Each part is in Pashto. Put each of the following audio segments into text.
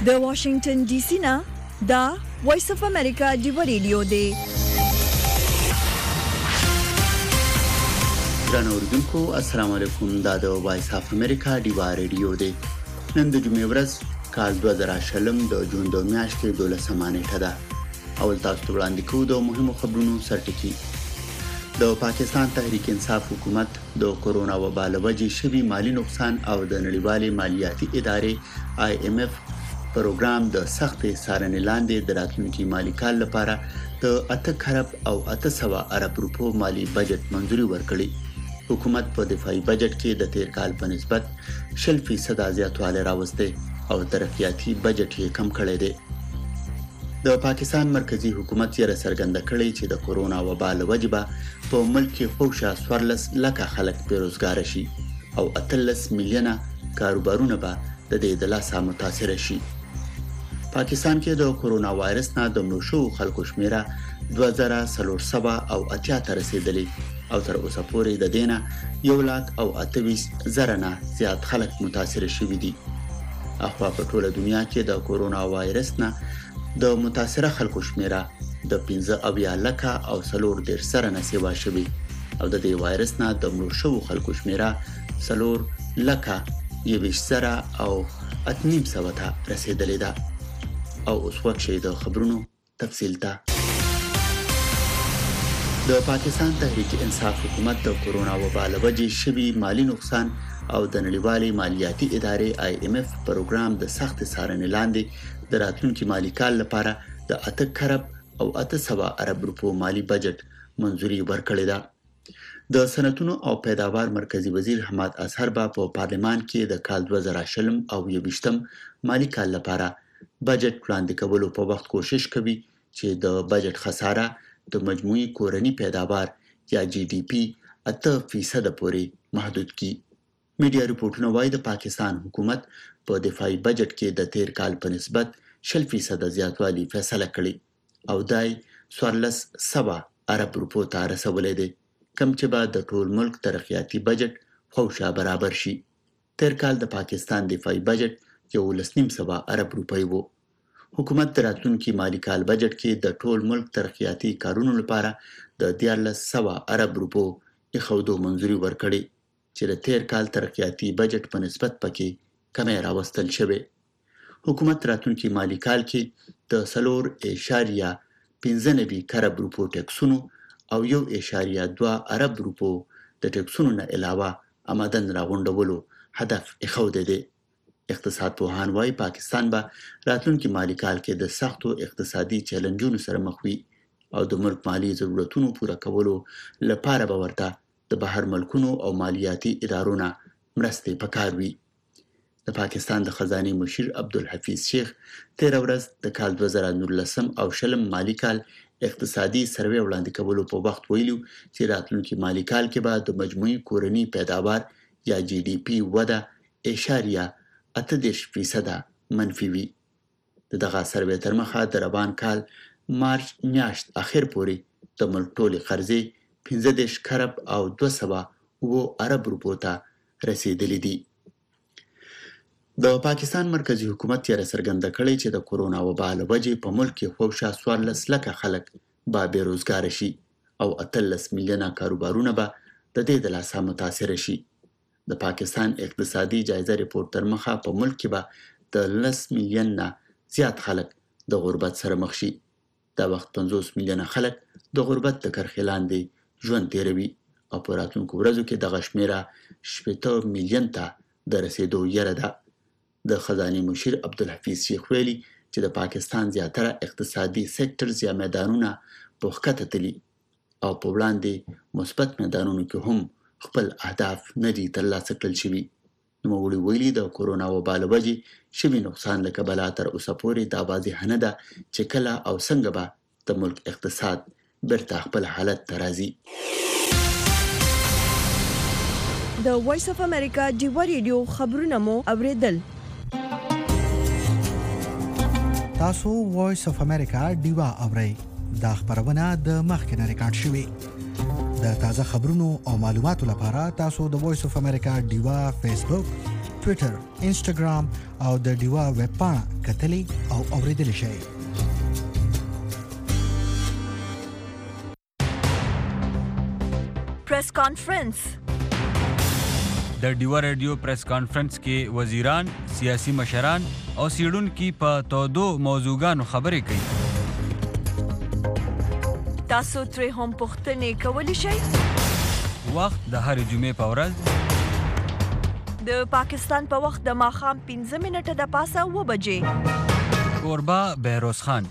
د واشنگټن ډي سي نه دا وایس اف امریکا دی ریډیو دی. درنو اوریدونکو السلام علیکم. دا د وایس اف امریکا دی ریډیو دی. نن د جمعې ورځ کال 2020 د جون د میاشتې 12 نیټه ده. اول تاسو ته وړاندې کوو د مهمو خبرونو سرټکی. د پاکستان تحریک انصاف حکومت د کورونا وبا له وجې شوي مالی نقصان او د نړیوالې مالیاتي ادارې IMF پروګرام د سختې څارنې لاندې د راتلونکي مالي کال لپاره د 8 خرب او 800 ارب روپو مالی بجټ منځوري ورکړي. حکومت په دفاعي بجټ کې د تیر کال په نسبت 0% زیاتوالی راوستی او ترقیاتي بجټ یې کم کړی دی. د پاکستان مرکزی حکومت یې څرګنده کړې چې د کورونا وبا له وجې په ملک کې خوشا 14 لکه خلک بیروزګار شي او 18 میلیونه کاروبارونه به د دې د لاسه متاثر شي. پاکستان کې د کورونا وایرس نه د مړو شوو خلکو شمیره 2480 ته رسیدلی او تر اوسه پورې د دینه 128,000 نه زیات خلک متاثر شوي دي. اخوا په ټوله دنیا کې د کورونا وایرس نه د متاثر خلکو شمیره د 15 لکه او 4 نه سیوا شوي او د دې وایرس نه د مړو شوو خلکو شمیره 4 لکه 20 او 8.5 ته رسیدلی ده. او اوس وخت شي د خبرونو تفصیل ته. د پاکستان تحریک انصاف حکومت د کورونا وبا له وجې شوي مالی نقصان او د نړیوالې مالیاتي ادارې IMF پروګرام د سخت څارنې لاندې د راتلونکي مالي کال لپاره د 8 خرب او 800 ارب روپو مالی بجټ منځوري ورکړی ده. د صنعتونو او پیداوار مرکزی وزیر حماد اظهر په پارلمان کې د کال 2020 او 2021 مالی کال لپاره بجټ وړاندې کولو په وخت کوشش کوي چې د بجټ خساره د مجموعي کورنی پیداوار یا GDP 8% پورې محدود کی. میډیا ریپورتونه وايي د پاکستان حکومت په دفاعي بجټ کې د تیر کال په نسبت 0% زیاتوالی فیصله کړې او دای 1400 ارب روپو ته رسولې ده، کم چې بعد د ټول ملک ترقیاتي بجټ خوشا برابر شي. تیر کال د پاکستان دفاعي بجټ 1.5 ارب روپۍ وو. حکومت د راتلونکي مالی کال بجټ کې د ټول ملک ترقیاتي کارونو لپاره د 1400 ارب روپو ایښودو منځوري ورکړي چې د تیر کال ترقیاتي بجټ په نسبت پکې کمی راوستل شوی. حکومت راتلونکي مالی کال کې د 4.95 ارب روپو ټیکسونو او 1.2 ارب روپو د ټیکسونو نه علاوه آمدن راغونډولو هدف ایښودی دی. اقتصاد پوهان وايي پاکستان به راتلونکي مالی کال کې د سختو اقتصادي چیلنجونو سره مخ وي او د ملک مالی ضرورتونو پوره کولو لپاره به ورته د بهر ملکونو او مالیاتي ادارو نه مرستې پکار وي. د پاکستان د خزانه مشیر عبدالحفیظ شیخ 13 ورځ د کال 2019 او 20 مالی کال اقتصادي سروې وړاندې کولو په وخت ویلو چې راتلونکي مالی کال کې به د مجموعي کورنی پیداوار یا GDP وده 8% منفي وي. دغه سروې تر مخه د روان کال مارچ میاشت اخر پورې د ملک ټولې قرضې 15 خرب او 200 ارب روپو ته رسیدلې دي. د پاکستان مرکزی حکومت یې څرګنده کړې چې د کورونا وبا له وجې په ملک کې خوشا 14 لکه خلک به بیروزګار شي او 18 میلیونه کاروبارونه به د دې د لاسه متاثر شي. د پاکستان اقتصادي جایزه ریپورت تر مخه په ملک کې به د 10 میلیون نه زیات خلک د غربت سره مخ شي. دا وخت 50 میلیونه خلک د غربت د کرښې لاندې ژوند تیروي او په راتلونکو ورځو کې دغه شمیره 80 میلیون ته د رسیدو یره ده. د خزانه مشیر عبدالحفیظ شیخ ویلي چې د پاکستان زیاتره اقتصادي سیکټرز یا میدانونه په ښکته تلي او په وړاندې مثبت میدانونو کې هم خپل اهداف نه دي ترلاسه کړل شوي. نوموړي ویلي د کورونا وبا له وجې شوي نقصان له کبله تر اوسه پورې دا واضح نه ده چې کله او څنګه به د ملک اقتصاد بیرته خپل حالت ته راځي. د وایس اف امریکا دی ریډیو خبرونه مو اوریدل. تاسو وایس اف امریکا دیوا اورئ. دا خبرونه د مخکنه ریکارډ شوې. د تازه خبرونو او معلوماتو لپاره تاسو د وایس اف امریکا دیوا فیسبوک ټوئیټر، انسټاګرام او د ډیوا ویب پاڼه کتلی او اوریدل شئ. پریس کانفرنس. د ډیوا رادیو پریس کانفرنس کې وزیران، سیاسي مشران او سیډونکو په تودو موضوعګانو خبرې کوي. تاسو ترې هم پوښتنې کولی شئ. وخت د هرې جمعې په ورځ د پاکستان په وخت د ماښام 15 منټه د پاسه 9 بجې. کوربه بهروز خان.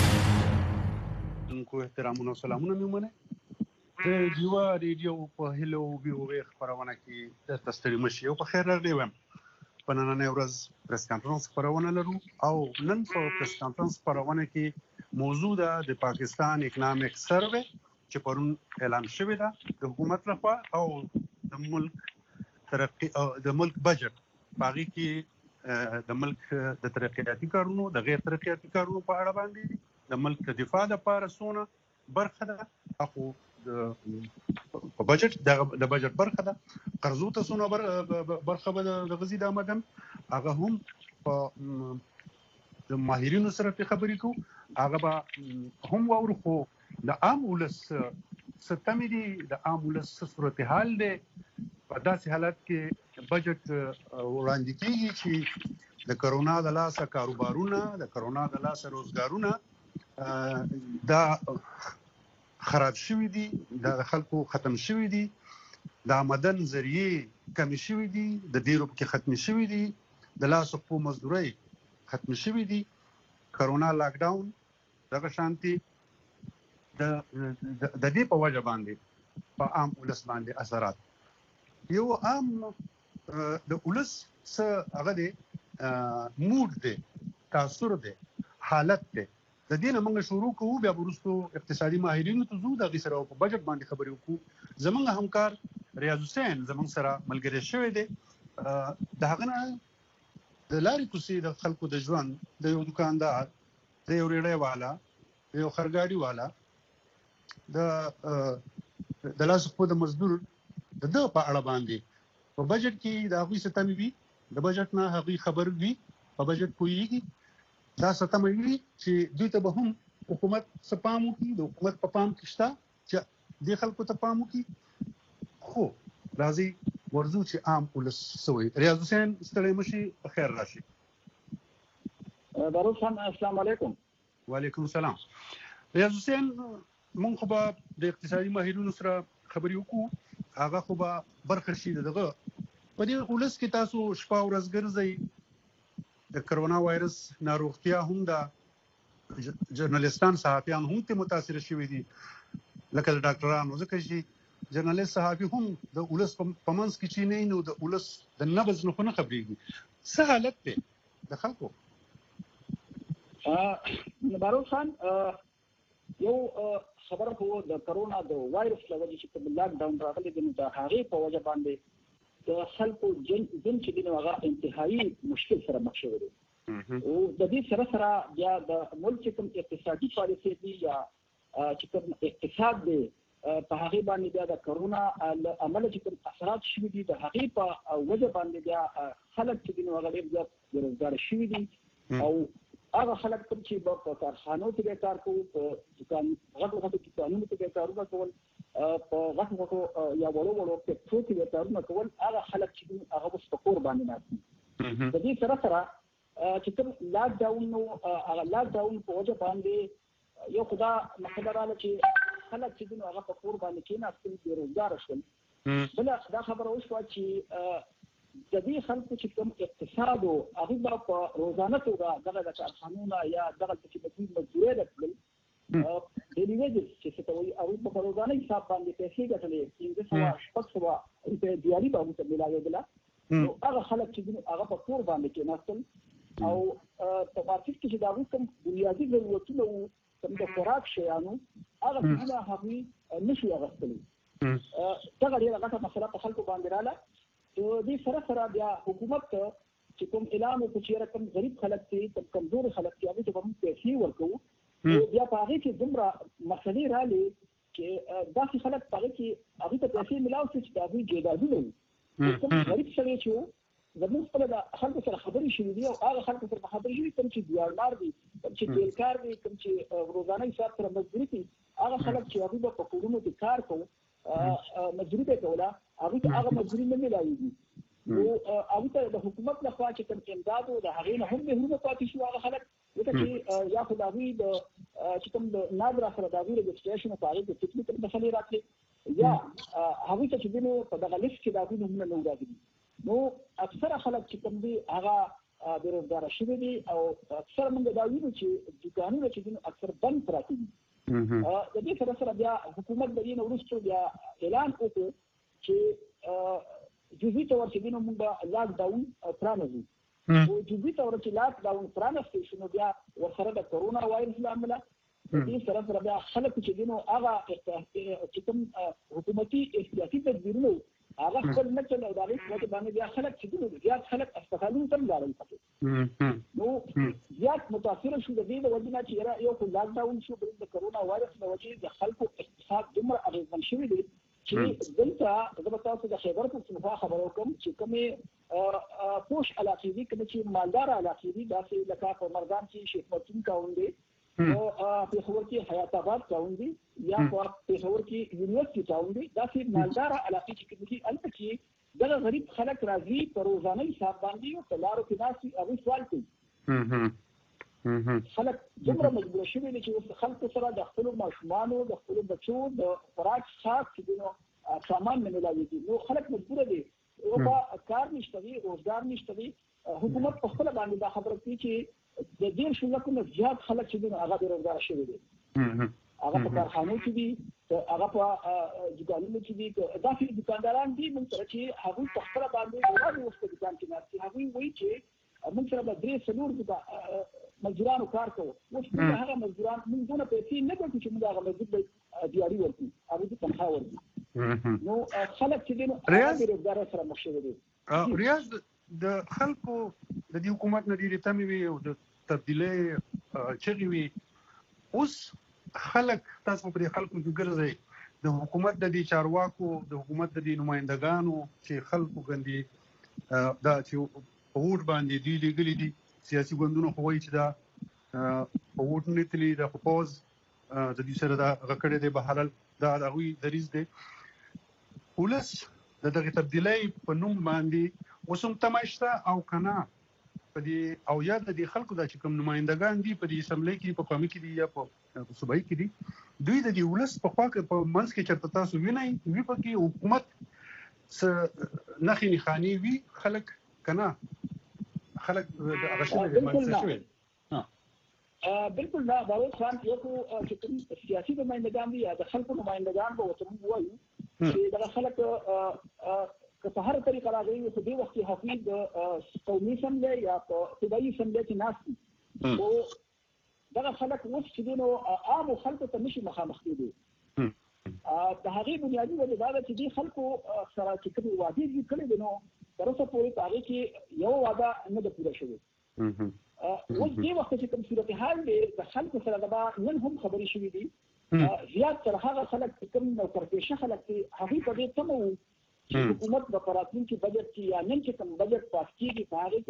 دونکو احترامونه او سلامونه مې ومنئ. د ډیوا ریډیو په هیلو ویو خپرونه کې درته ستړي مه شئ او په خیر راغلي وایم. په نننۍ ورځ پریس کانفرنس خپرونه لرو او نن په پریس کانفرنس خپرونه کې موضوع ده د پاکستان اکنامک سروې چې پرون اعلان شوې ده د حکومت لخوا او د ملک ترقی او د ملک بجټ. باقي کې د ملک د ترقیاتي کارونو د غیر ترقیاتي کارونو په اړه باندې د ملک د دفاع لپاره څونه برخه ده اخو په بجټ د بجټ برخه ده قرضو ته څونه برخه به د غزي د آمدن هغه هم په د ماهرینو سره په خبرې کو هغه به هم وورو خو د عام ولس ستمې دي د عام ولس صورتحال دی په داسې حالت کې بجټ وړاندې کیږي چې د کرونا د لاسه کاروبارونه د کرونا د لاسه روزګارونه دا خراب شوي دي د خلکو ختم شوي دي د آمدن ذریعې کمی شوي دي د ډیرو کې ختم شوي دي د لاس په مزدوري ختم شوي دي کرونا لاک ډاون دغه شانتي د دې په وجه باندې په عام ولس باندې اثرات یو عام د ولس څخه هغه دی موډ دی تاثر دی حالت دی د دې نه موږ شروع کوو بیا وروسته اقتصادي ماهرینو ته زو د غي سره په بجټ باندې خبرې وکړو. زمونږ همکار ریاض حسین زمونږ سره ملګری شوی دی د هغه نه د لارې کوسي د خلکو د ژوند د یو دکاندار د یو ریړې والا د یو خرګاډي والا د لاس په د مزدور د په اړه باندې په بجټ کې د هغوی ستمې وي د بجټ نه هغوی خبر وي په بجټ پوهیږي دا ستمې وي چې دوی ته به هم حکومت سپام وکړي د حکومت په پام کې شته چې د خلکو ته پام وکړي. خو راځي ورزو چې عام ولس سوي. ریاض حسین ستړي مشي په خیر راشي. بهروز خان السلام علیکم. وعلیکم السلام. ریاض حسین مونږ خو به د اقتصادي ماهرینو سره خبرې وکړو هغه خو به برخه شي دغه په دې ولس کې تاسو شپه ورځ ګرځي د کرونا وایرس ناروغتیا هم د جرنالستان صحافیان هم ته متاثر شوي دي لکه د ډاکټرانو ځکه چې جرنالست صحافي هم د ولس په منځ کې چې نه نو د ولس د نبض نه خبرېږي څه حالت دی د خلکو. بهروز خان یو خبره خو د کرونا د وایرس لوجه چې په لاک ډاون راغلي د هغې په وجه باندې د خلکو جن چې دی هغه انتهایی مشکل سره مخ شوی دی او د دې سره بیا د ملک کوم اقتصادي پالیسي دی یا چې کوم اقتصاد دی په هغې باندې بیا د کرونا عمل چې کوم اثرات شوي دي د هغې په وجه باندې بیا خلک چې دی هغه ډېر زیات بېروزګار شوي دي او هغه خلک کوم چې په کارخانو کې به کار کوي په غټو دکانونو کې به کارونه کول په غټو یا وړو فیکټریو کې به کارونه کول هغه خلک چې هغه اوس په کور باندې ناست دي. د دې سره چې کوم لاک ډاون هغه لاک ډاون په وجه باندې یو خدا مسله رااله چې خلک چې هغه په کور باندې کېناستل بېروزګار شول. بله دا خبره وشوه چې د دې خلکو چې کوم اقتصاد او هغه په روزانه توګه دغه د کارخانو یا دغه چې په دوی مزدوري درکړل ډیلی ویجز چې څه وایي او په روزانه حساب باندې پیسې ګټلې 300 روپۍ دیاري به ورته ملاوېدله نو هغه خلک چې هغه په کور باندې کېناستل او په مارکېټ کې چې د هغوی کوم بنیادي ضرورتونه وو کوم د خوراک شیانو هغه څیزونه هغوی نشي اخیستلی. دغه ډېره غټه مسله په خلکو باندې رااله. دې سره بیا حکومت چې کوم اعلان وکړي چې رقم غریب خلک دي کمزور خلک دي هغه ته به موږ پیسې ورکوو بیا په هغې کې دومره مسلې رالې چې داسې خلک په هغې کې هغوی ته پیسې ملاو شي چې د هغوی جایدادونه وي کوم غریب سړی چې و زموږ خپل د خلکو سره خبرې شوې دي او هغه خلکو سره خبرې شوې کوم چې دیارمار دي کوم چې بیلکار دي کوم چې روزانه حساب سره مزدوري کوي هغه خلک چې هغوی به په کورونو کې کار کوي مزدوري به کوله هغوی ته هغه مزدوري نه میلاویږي نو هغوی ته د حکومت لخوا چې کوم امداد و د هغې نه هم محرومه پاتې شو هغه خلک ځکه چې یا خو د هغوی د چې کوم د نادره سره د هغوی رجسټریشن په هغې کې ټکنیکل مسلې راتلې یا هغوی ته چې دی نو په دغه لیست کې د هغوی نومونه نه راغلي نو اکثره خلک چې کوم دي هغه بېروزګاره شوي دي او اکثر موږ دا وینو چې دوکانونه چې دي اکثر بند پراته دي د دې سره سره بیا حکومت د دې نه وروسته بیا اعلان وکړ چې جزئي طور چې دي نو موږ به لاک ډاون پرانوځو او جزئي طور چې لاک ډاون پرانستی شو نو بیا ورسره د کرونا وایرس له امله د دې سره سره بیا خلک چې دي نو هغه چې کوم حکومتي احتیاطي تدبیرونه هغه خپل نه چلو دا لري چې باندې بیا خلک چې دي زیات خلک اسپیټالونو ته لاړل پکې نو زیات متاثر شو د دې د وجه نه چې یو خو لاک ډاون شو د کرونا وایرس له وجې د خلکو اقتصاد دومره اغېزمن شوی دی چې دلته زه به تاسو د خیبر پښتونخوا خبرو کوم چې کومې پوش علاقې دي کومې چې مالدار علاقې دي داسې لکه په مردان کې شیخ متون ټاون دی او پېښور کې حیات آباد ټاون دی یا په پېښور کې یونیورسټي ټاون دی داسې مالدار علاقې چې کومې دي هلته چې دغه غریب خلک راځي په روزانه حساب باندې او په لارو کې ناستي هغوی سوال کوي خلک دومره مجبوره شوي دي چې اوس خلکو سره د خپلو ماشومانو د خپلو بچو د خوراک څښاک چې دي نو سامان نه میلاوېږي نو خلک مجبوره دي او په کار نشته وي روزګار نشته وي حکومت په خپله باندې دا خبره کوي چې د 1.5 لکو نه زیات خلک چې دي نو هغه بېروزګاره شوي دي هغه په کارخانو کې دي هغه په دوکانونو کې دي داسې دوکانداران دي موږ سره چې هغوی په خپله باندې یوازې اوس په دوکان کې ناست دي هغوی وایي چې موږ سره به 3-4 مزدورانو کار کوو اوس موږ هغه مزدوران موږ دونه پیسې نه ګټو چې موږ هغه مزدور به دیاري ورکړو هغوی ته تنخوا ورکړو نو خلک چې دي نو هغه بېروزګارۍ سره مخ شوي دي ریاض د خلکو د دې حکومت نه ډېرې تمې وي او د تبدیلۍ چغې وي اوس خلک تاسو په دې خلکو کې ګرځئ د حکومت د دې چارواکو د حکومت د دې نمایندګانو چې خلکو ګندي دا چې په ووټ باندې دوی لېږلي دي سیاسي ګوندونو خو وایي چې دا په ووټ نه تللي دا خو پوز د دوی سره دا هغه کړی دی بهرحال دا د هغوی دریځ دی ولس د دغې تبدیلۍ په نوم باندې اوس هم تمه شته او که نه په دې او یا د دې خلکو دا چې کوم نمایندګان دي په دې اسمبلۍ کې په قومي کې دي یا په صوبایي کې دي دوی د دې ولس په خوا کې په منځ کې چېرته تاسو وینئ وي پکې حکومت څه نښې نښانې وي خلک که نه خلک هغه شوي دي مانسه شوي بالکل نه داود خان یو خو چې کوم سیاسي نمایندګان دي یا د خلکو نمایندګان به ورته موږ وایو چې دغه خلک که په هره طریقه راغلي وي په دې وخت کې هغوی د قومي اسمبلۍ یا په صوبایي اسمبلۍ کې ناست دي خو دغه خلک اوس چې دی نو عامو خلکو ته نشي مخامخ کېدی د هغې بنیادي وجه دا ده چې دې خلکو سره چې کومې وعدې دي کړې دي نو تر اوسه پورې په هغې کې یوه وعده نه ده پوره شوې اوس دې وخت چې کوم صورتحال دی د خلکو سره دغه نن هم خبرې شوي دي زیات تر هغه خلک چې کوم نوکرپېشه خلک دي هغوی په دې تمه وو چې حکومت به په راتلونکي بجټ کې یا نن چې کوم بجټ پاس کېږي په هغې کې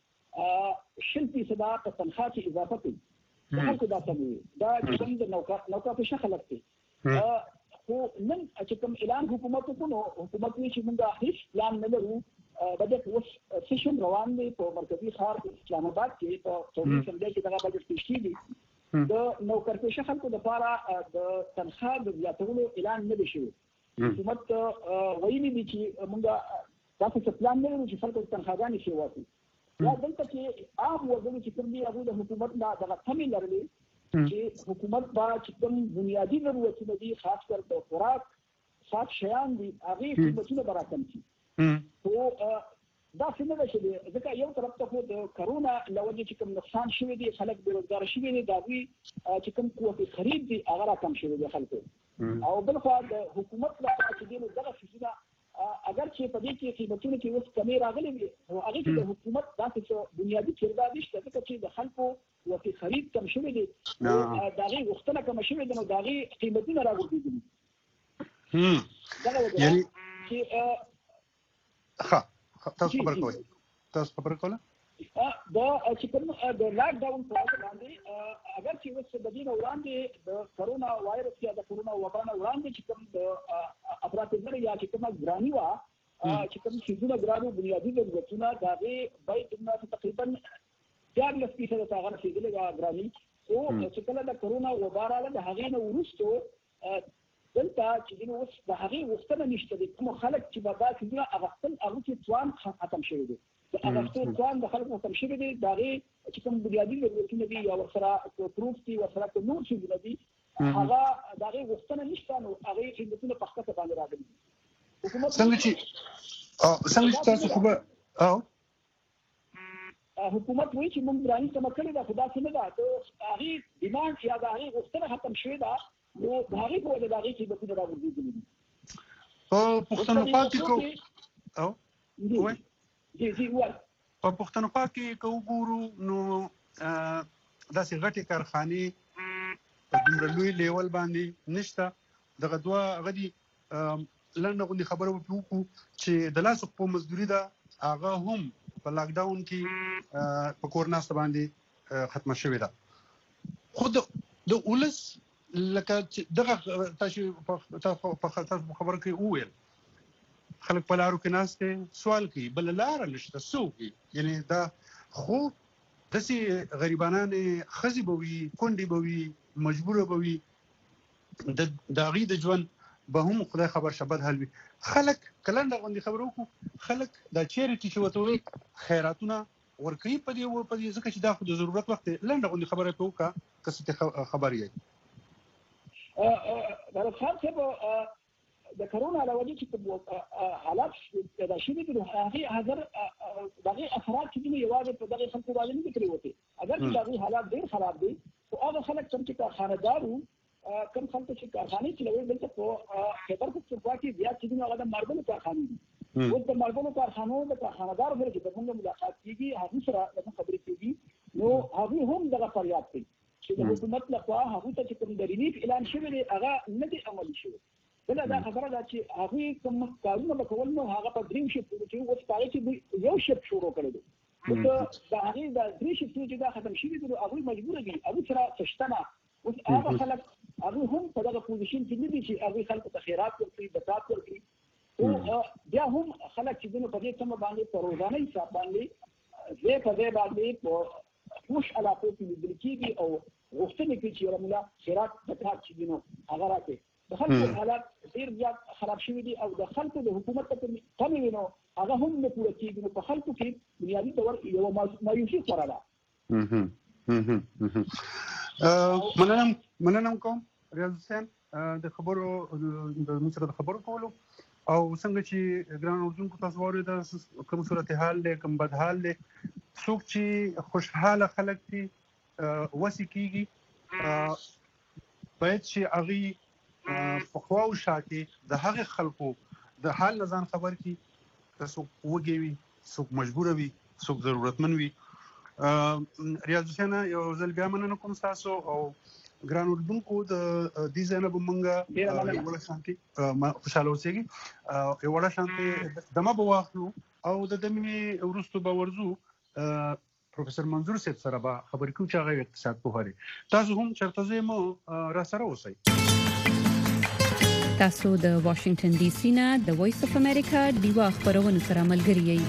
به 100% په تنخوا کې اضافه کوي د خلکو دا تمه وي دا چې کوم د نوکرپېشه خلک دي خو نن چې کوم اعلان حکومت وکړو نو حکومت وایي چې موږ هېڅ پلان نه لرو بجټ اوس سیشن روان دی په مرکزي ښار اسلام آباد کې په قومي اسمبلۍ کې دغه بجټ پیش کېږي د نوکرپېشه خلکو لپاره د تنخوا د زیاتولو اعلان نه دی شوی حکومت ویلي دي چې موږ تاسو څه پلان نه لرو چې خلکو ته تنخواګانې شی واخلو یا دلته کې عام وګړي چې کوم دي هغوی د حکومت نه دغه تمې لرلې چې حکومت به چې کوم بنیادي ضرورتونه دي خاص کر د خوراک خاص شیان دي هغې قیمتونه به راکم شي خو داسې نه ده چې ځکه یو طرف ته خو د کرونا له وجې چې کوم نقصان شوی دی خلک بېروزګاره شوي دي د هغوی چې کوم قوت خرید دي هغه راکم شوی دی خلکو او بل خوا د حکومت لپاره چې دی نو دغه څیزونه اگر چې په دې کې قیمتونو کې اوس کمې راغلې وي نو هغې کې د حکومت داسې څه بنیادي کردار نشته ځکه چې د خلکو قوت خرید کم شوی دی نو د هغې غوښتنه کمه شوې ده نو د هغې قیمتونه راغورځېدلي دغه وجه چې ښه تاسو خبر کوئ تاسو خبره کوله دا چې کوم د لاک ډاون په وجه باندې اگر چې اوس د دې وړاندې د کرونا وایرس یا د کرونا وبا نه وړاندې چې کوم د افراطي یا چې کوم ګرانی وا چې کوم شیزونه ګرانو بنیادی ضرورتونه دا به تقریبا 40% څنګه رسیدلې ګرانی او چې کله د کرونا وبا راغله د هغې نه وروسته دلته چې نو اوس د هغې وختونه نشته دي کوم خلک چې به دا چې اغوستل هغه چې ځوان ختم شوی دی د اغوستل ځوان د خلکو ختم شوی دی دا چې کوم بنیادی ضرورتونه دي یا ورسره پروف دي ورسره نور څه دي هغه دا هغې وختونه نشته نو هغې خدمتونه په خپله باندې راغلي څنګه چې تاسو خو به حکومت وایي چې موږ ګراني کمه کړې ده خو داسې نه ده د هغې ډیمانډ یا د هغې غوښتنه ختم شوې ده نو د هغې په وجه د هغې قیمتونه راوګرځېدلي دي په پښتونخوا کې په پښتونخوا کې که وګورو نو داسې غټې کارخانې په دومره لوی لیول باندې نشته دغه دوه هغه دي لنډه غوندې خبره وکړو چې د لاسو په مزدوري ده هغه هم په لاک ډاون کې په کور ناسته باندې ختمه شوې ده خو د ولس لکه دغه تاسو په خبره کې وویل خلک په لارو کې ناسته سوال کوي بل لار نشته څوک یعنی دا خو داسې غریبانان ښځې به وي کونډې به وي مجبوره به وي د هغې د ژوند به هم خدای خبر شه بد حال وي خلک کلنډه غوندې خبره وکړو خلک دا چیریټي چې ورته وایي خیراتونه ورکوي په دې ځکه چې دا خو د ضرورت وخت دی لنډه غوندې خبره پرې وکړه که څه خبر یې دولت خان صاحب د کرونا له وجې چې حالات پیدا شوي دي نو هغې دغې اثرات چې دي یوازې په دغې خلکو باندې نه دي پرېوتې اگر چې د هغې حالات ډېر خراب دي خو هغه خلک کوم چې کارخانهدار وو کوم خلک چې کارخانې چلوي دلته په خیبر پښتونخوا کې زیات چې دي هغه د ماربلو کارخانې دي اوس د ماربلو کارخانو د کارخانهدارو سره چې د موږ ملاقات کېږي هغوی سره زموږ خبرې کېږي نو هغوی هم دغه فریاد کوي چې د حکومت لخوا هغوی ته چې کوم د ریلیف اعلان شوی دی هغه نه دی عملي شوی بله دا خبره ده چې هغوی کوم کارونه به کول نو هغه په درېیم شفت چې اوس په هغې کې یو شفت شروع کړی دی نو د هغې د درې شفتونه چې دا ختم شوي دي نو هغوی مجبوره دي هغوی سره څه شته نه اوس هغه خلک هغوی هم په دغه پوزیشن کې نه دي چې هغوی خلکو ته خیرات ورکړي زکات ورکړي خو بیا هم خلک چې دنو په دې سمه باندې په روزانه حساب باندې ځای په ځای باندې په خوش علاقو کې لیدل کېږي او غوښتنې کوي چې یوه ملا خیرات زکات چې دي نو هغه راکړي د خلکو حالات ډېر زیات خراب شوي دي او د خلکو د حکومت ته کمې وي نو هغه هم نه پوره کېږي نو په خلکو کې بنیادي طور یوه مایوسي خوره ده مننه کوم ریاض حسین د خبرو د سره د خبرو کولو او څنګه چې ګران اردوونکو تاسو واورېده کوم صورتحال دی کوم بدحال دی څوک چې خوشحاله خلک دي وسې کېږي باید چې هغوی په خوا او شا کې د هغې خلکو د حال نه ځان خبر کړي که څوک وږی وي څوک مجبوره وي څوک ضرورتمند وي ریاض حسینه یو ځل بیا مننه کوم ستاسو او ګران اردوونکو د دې ځای نه به موږ یوه شانتې خوشحاله اوسېږي یوه شانتې دمه به واخلو او د دمې وروستو به ورځو پروفیسر منظور صاحب سره به خبرې کوو چې هغه اقتصاد پوه دی تاسو هم چېرته ځئ مو را سره اوسئ تاسو د واشنگټن ډي سي نه د وایس اف امریکا ډیوا خبرونه سره ملګری یئ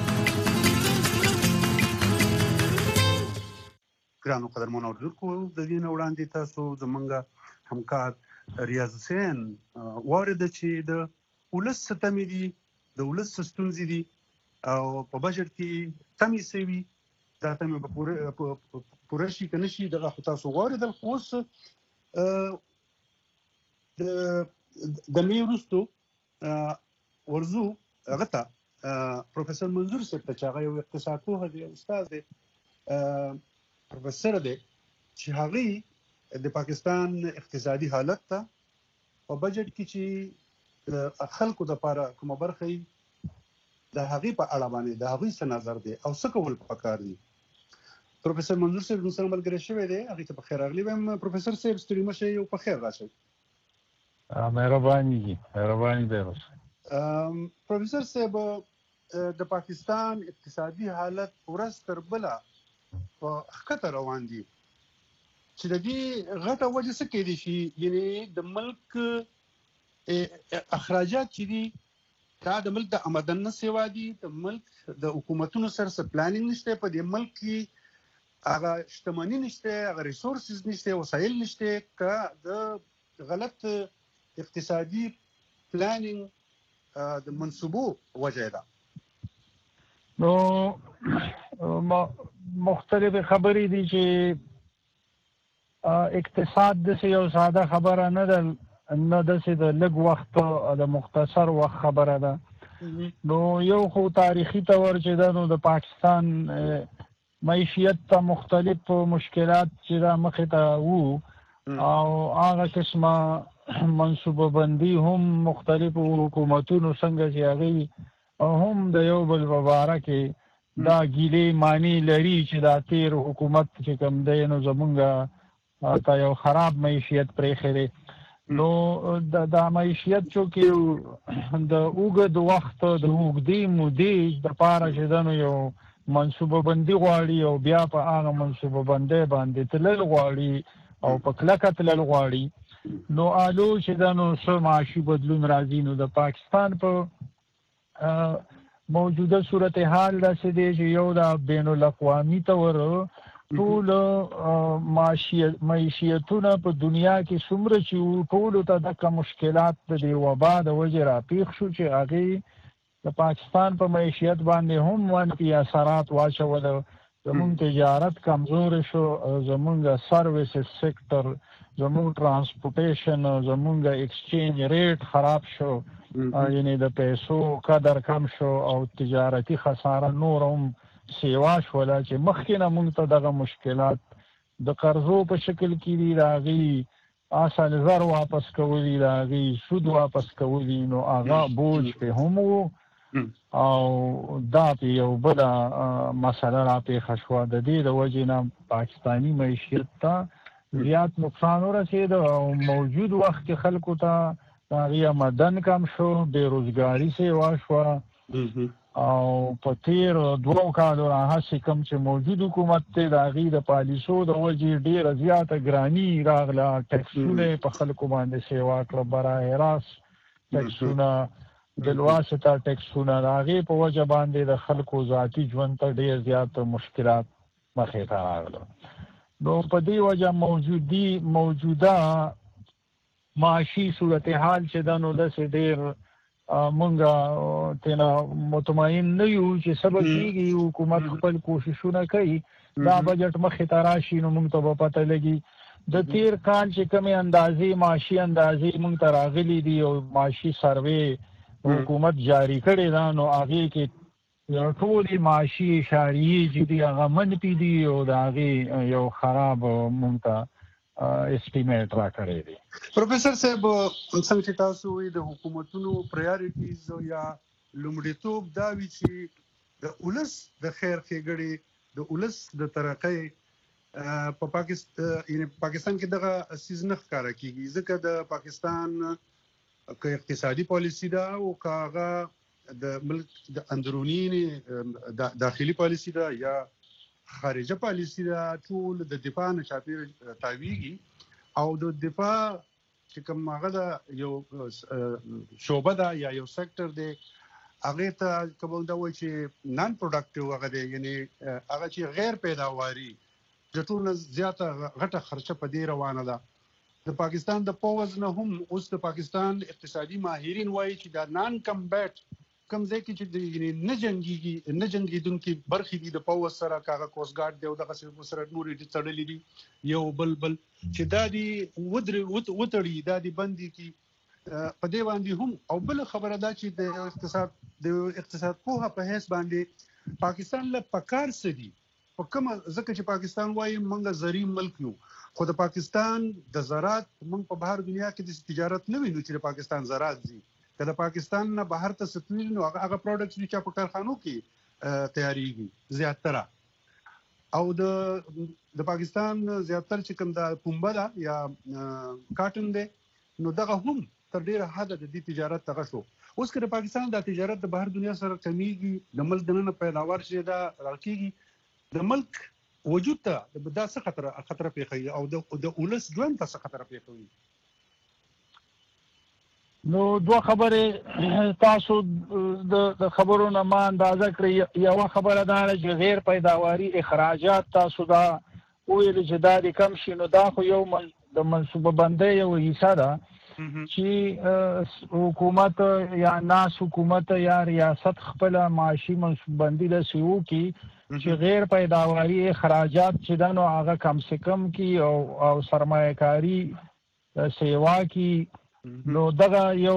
ګرانو قدرمنو اردوونکو د دې نه وړاندې تاسو زموږ همکار ریاض حسین واورېده چې د ولس څه تمې دي د ولس څه ستونزې دي او په بجټ کې تمې څه وي دا تمې به پوره شي که نه شي دغه خو تاسو واورېدل خو اوس د مې وروستو ورځو هغه ته پروفیسر منظور صاحب ته چې هغه یو اقتصاد پوه دی استاد دی پروفیسر دی چې هغې د پاکستان اقتصادي حالت ته په بجټ کې چې خلکو دپاره کومه برخه وي د هغې په اړه باندې د هغوی څه نظر دی او څه کول پکار دي پروفیسر منظور صاحب زموږ سره ملګری شوی دی هغې ته په خیر راغلی وایم پروفیسر صاحب ستړي مه شئ او په خیر راشئ مهرباني دی اوس پروفیسر صاحب د پاکستان اقتصادي حالت ورځ تر بله په ښکته روان دي چې د دې غټه وجه څه کېدای شي یعنې د ملک اخراجات چې دي دا د ملک د آمدن نه سوا دي د ملک د حکومتونو سره څه پلانینګ نشته په دې ملک کې هغه شتمني نشته هغه ریسورسز نشته وسایل نشته که د غلط اقتصادي پلانینګ د منصوبو وجه ده نو مختلف خبرې دي چې اقتصاد داسې یو ساده خبره نه ده نه داسې د لږ وخت د مختصر وخت خبره ده نو یو خو تاریخي طور چې ده نو د پاکستان معیشیت ته مختلف مشکلات چې دا مخې ته وو او هغه قسمه منصوبه بندي هم مختلفو حکومتونو څنګه چې هغوی هم د یو بل په باره کې دا ګیلې معنی لري چې دا تیر حکومت چې کوم دی نو زمونږ ته یو خراب معیشیت پرېښی دی نو دا معیشیت چونکې د اوږد وخت د اوږدې مودې دپاره چې ده نو یو منصوبه بندي غواړي او بیا په هغه منصوبه بندۍ باندې تلل غواړي او په کلکه تلل غواړي نو آلو چې ده نو څه معاشي بدلون راځي نو د پاکستان په موجوده صورتحال داسې دی چې یو د بین الاقوامي طور ټول معیشیتونه په دنیا کې څومره چې ټولو ته دغه مشکلات د دې وبا د وجې راپېښ شو چې هغې د پاکستان په معیشیت باندې هم منفي اثرات واچول زمونږ تجارت کمزور شو زمونږ سروسز سیکټر زمونږ ټرانسپورټیشن زمونږ ایکسچینج ریټ خراب شو یعنې د پیسو قدر کم شو او تجارتي خساره نور هم سیوا شوله چې مخکې نه موږ ته دغه مشکلات د قرضو په شکل کې دي د هغې اصل زر واپس کولی د هغې سود واپس کولی نو هغه بوج پې هم و او دا پې یو بله مسله راپېښه شوه د دې د وجې نه پاکستاني معیشیت ته زیات نقصان ورسېده او موجود وخت کې خلکو ته د هغې آمدن کم شو بېروزګاري سیوا شوه او په تیر 2 کالو راهسې کوم چې موجود حکومت دی د هغې د پالیسو د وجې ډېره زیاته ګراني راغله ټکسونه یې په خلکو باندې سیوا کړه براه راست ټکسونه بلواسطه ټکسونه د هغې په وجه باندې د خلکو ذاتي ژوند ته ډېر زیات مشکلات مخې ته راغله نو په دې وجه موجوده معاشي صورتحال چې ده نو داسې ډېر مونږ تینا مطمئن نه یو چې څه به کېږي حکومت خپل کوششونه کوي دا بجټ مخې ته راشي نو مونږ ته به پته لګي د تیر کال چې کومې اندازې معاشي اندازې مونږ ته راغلي دي او معاشي سروې حکومت جاری کړې ده نو هغې کې ټولې معاشي اشاریې چې دي هغه منفي دي او د هغې یو خراب مونږ ته اسټیمیټ را کړی دی پروفیسر صاحب څنګه چې تاسو وایي د حکومتونو پرایورټیز یا لومړیتوب دا وي چې د ولس د خیر ښېګړې د ولس د ترقۍ په پاکستان کې دغه څیز نه ښکاره کېږي ځکه د پاکستان که اقتصادي پالیسي ده او که هغه د ملک د اندروني داخلي پالیسي ده یا خارجه پالیسي ده ټول د دفاع نه چاپېره تاویږي او د دفاع چې کوم هغه د یو شعبه ده یا یو سیکټر دی هغې ته که موږ دا وایو چې نان پروډکټیو هغه دی یعنې هغه چې غیر پیداواري د ټول نه زیاته غټه خرچه په دې روانه ده د پاکستان د پوځ نه هم اوس د پاکستان اقتصادي ماهرین وایي چې دا نان کمبیټ کوم ځای کې چې نه جنګېدونکي برخې دي د پوځ سره که هغه کوست ګارډ دی او دغسې سره نورې تړلې دي یو بل چې دا دي وتړي دا دي بندي کړي په دې باندې هم او بله خبره دا چې د اقتصاد پوهه په حیث باندې پاکستان له پکار څه دي په کومه ځکه چې پاکستان وایي موږ زرعي ملک یو خو د پاکستان د زراعت موږ په بهر دنیا کې د تجارت نه وینو چې د پاکستان زراعت ځي که د پاکستان نه بهر ته ستوي نو هغه پروډکټس چې په کارخانو کې تیاریږي زیاتره او د پاکستان زیاتره چې کوم د پنبه ده یا کاټن دی نو دغه هم تر ډیره حده د دې تجارت دغه شو اوس که د پاکستان د تجارت د بهر دنیا سره کمیږي د ملک دننه پیداوار چې دا راکېږي د ملک وجود ته دا څه خطر پیښوي او د ولس ژوند ته څه خطر پیښوي؟ نو دوه خبرې تاسو د خبرونو ما اندازه کړې. یوه خبره دا ده چې غیر پیداواري اخراجات تاسو دا ویل چې دا د کم شي، نو دا خو یو د منصوبه بندۍ یو حصه ده چې حکومت یا ناس حکومت یا ریاست خپل معاشي منصوبه بندي داسې وکړي چې غیر پیداواري اخراجات چې دا نو هغه کم سے کم کی او سرمایه کاری سیوا کی. نو دغه یو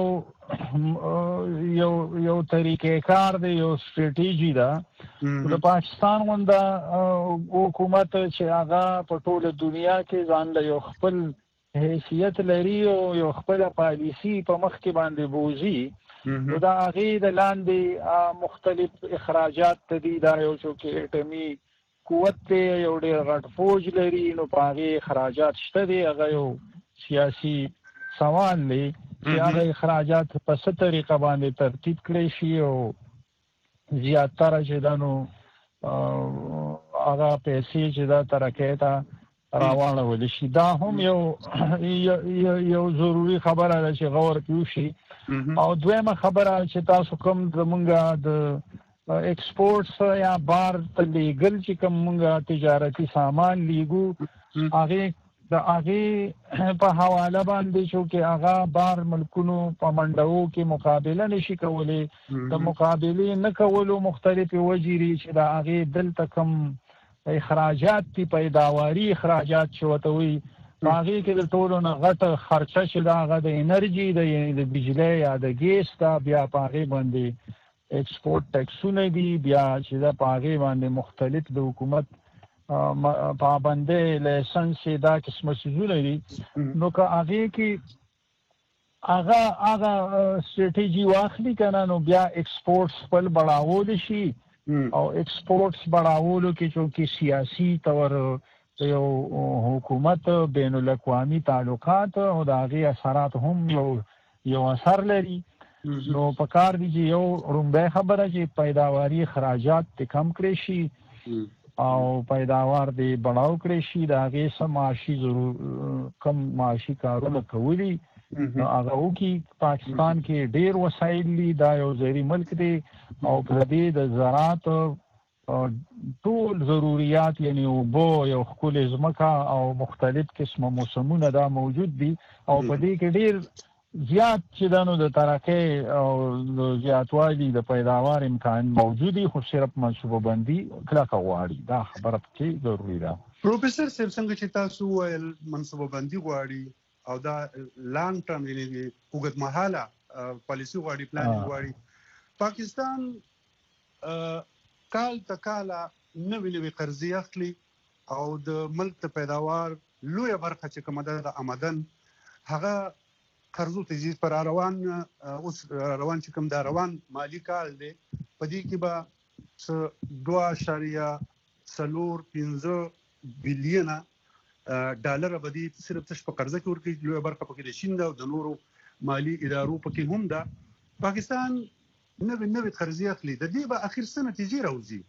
طریقې کار دی، یو سټریټیجی ده د پاکستان غونډه حکومت چې هغه په ټوله دنیا کې ځان له یو خپل حیثیت لري او یو خپل پالیسی په مخ کې باندې بوزي. نو دا هغې د لاندې مختلف اخراجات ته دي. دا یو چې اټمي قوت دی، یو ډېر غټ فوج لري، نو په هغې اخراجات شته دي. هغه یو سیاسي سوال دی چې هغه اخراجات په څه طریقه باندې ترتیب کړی شي او زیاتره چې دا نو هغه پیسې چې دا ترکې ته راواړول شي. دا هم یو ضروري خبره ده چې غور پې وشي. او دویمه خبره چې تاسو کوم زمونږ د ایکسپورټس یا بار ته لیږل چې کوم مونږ تجارتي سامان لیږو، هغې د هغې په حواله باندې شو کې هغه بار ملکونو په منډو کې مقابله نشي کولی. د مقابلې نه کولو مختلفې وجې دي چې د هغې دلته کوم اخراجات دي، پیداواري اخراجات چې ورته وایي، په هغې کې د ټولو نه غټه خرچه چې د هغه د انرژي ده، یعنې د بجلۍ یا د ګیس ده. بیا په هغې باندې ایکسپورټ ټیکسونه دي، بیا چې ده په هغې باندې مختلف د حکومت پابندۍ لایسنس دا قسمه څیزونه دي. نو که هغې کې هغه سټریټیجي واخلي که نه، نو بیا ایکسپورټس خپل بړاولی شي. او ایکسپورټس بړاولو کې چونکې سیاسي طور یو حکومت بین الاقوامي تعلقات او د هغې اثرات هم یو اثر لري. نو په کار دي چې یو لومړی خبره چې پیداواري اخراجات ته کم کړی شي او پیداوار دی بڑاو کړی شي. د هغې څه کم معاشي کارونه کولی هغه وکړي. پاکستان کې ډېر وسایل دي، دا یو زرعي ملک دی او په دې د زراعت ټول ضروریات یعنی اوبه، یو ښکلې ځمکه او مختلف قسمه موسمونه دا موجود دي. او په دې کې ډېر زیات چې دا نو د ترقۍ او د زیاتوالي د پیداوار امکان موجود دی، خو صرف منصوبه بندي کلکه غواړي. دا خبره پکې ضروري ده. پروفیسر صاحب، څنګه چې تاسو وویل منصوبه بندي غواړي او دا لانګ ټرم یعنې اوږدمهاله پالیسي غواړي، پلان غواړي. پاکستان کال ته کاله نوې قرضې اخلي او د ملک د پیداوار لویه برخه چې کومه ده د آمدن هغه قرضو ته ځي. پر اوس روان چې کوم دا روان مالي کال دی، په دې کې به 2.45 بلیونه ډالر به دې صرف تش په قرضه کې ورکړي. لویه برخه پکې د چین ده او د نورو مالي ادارو پکې هم ده. پاکستان نوې قرضې اخلي، د دې به اخر څه نتیجې راوځي؟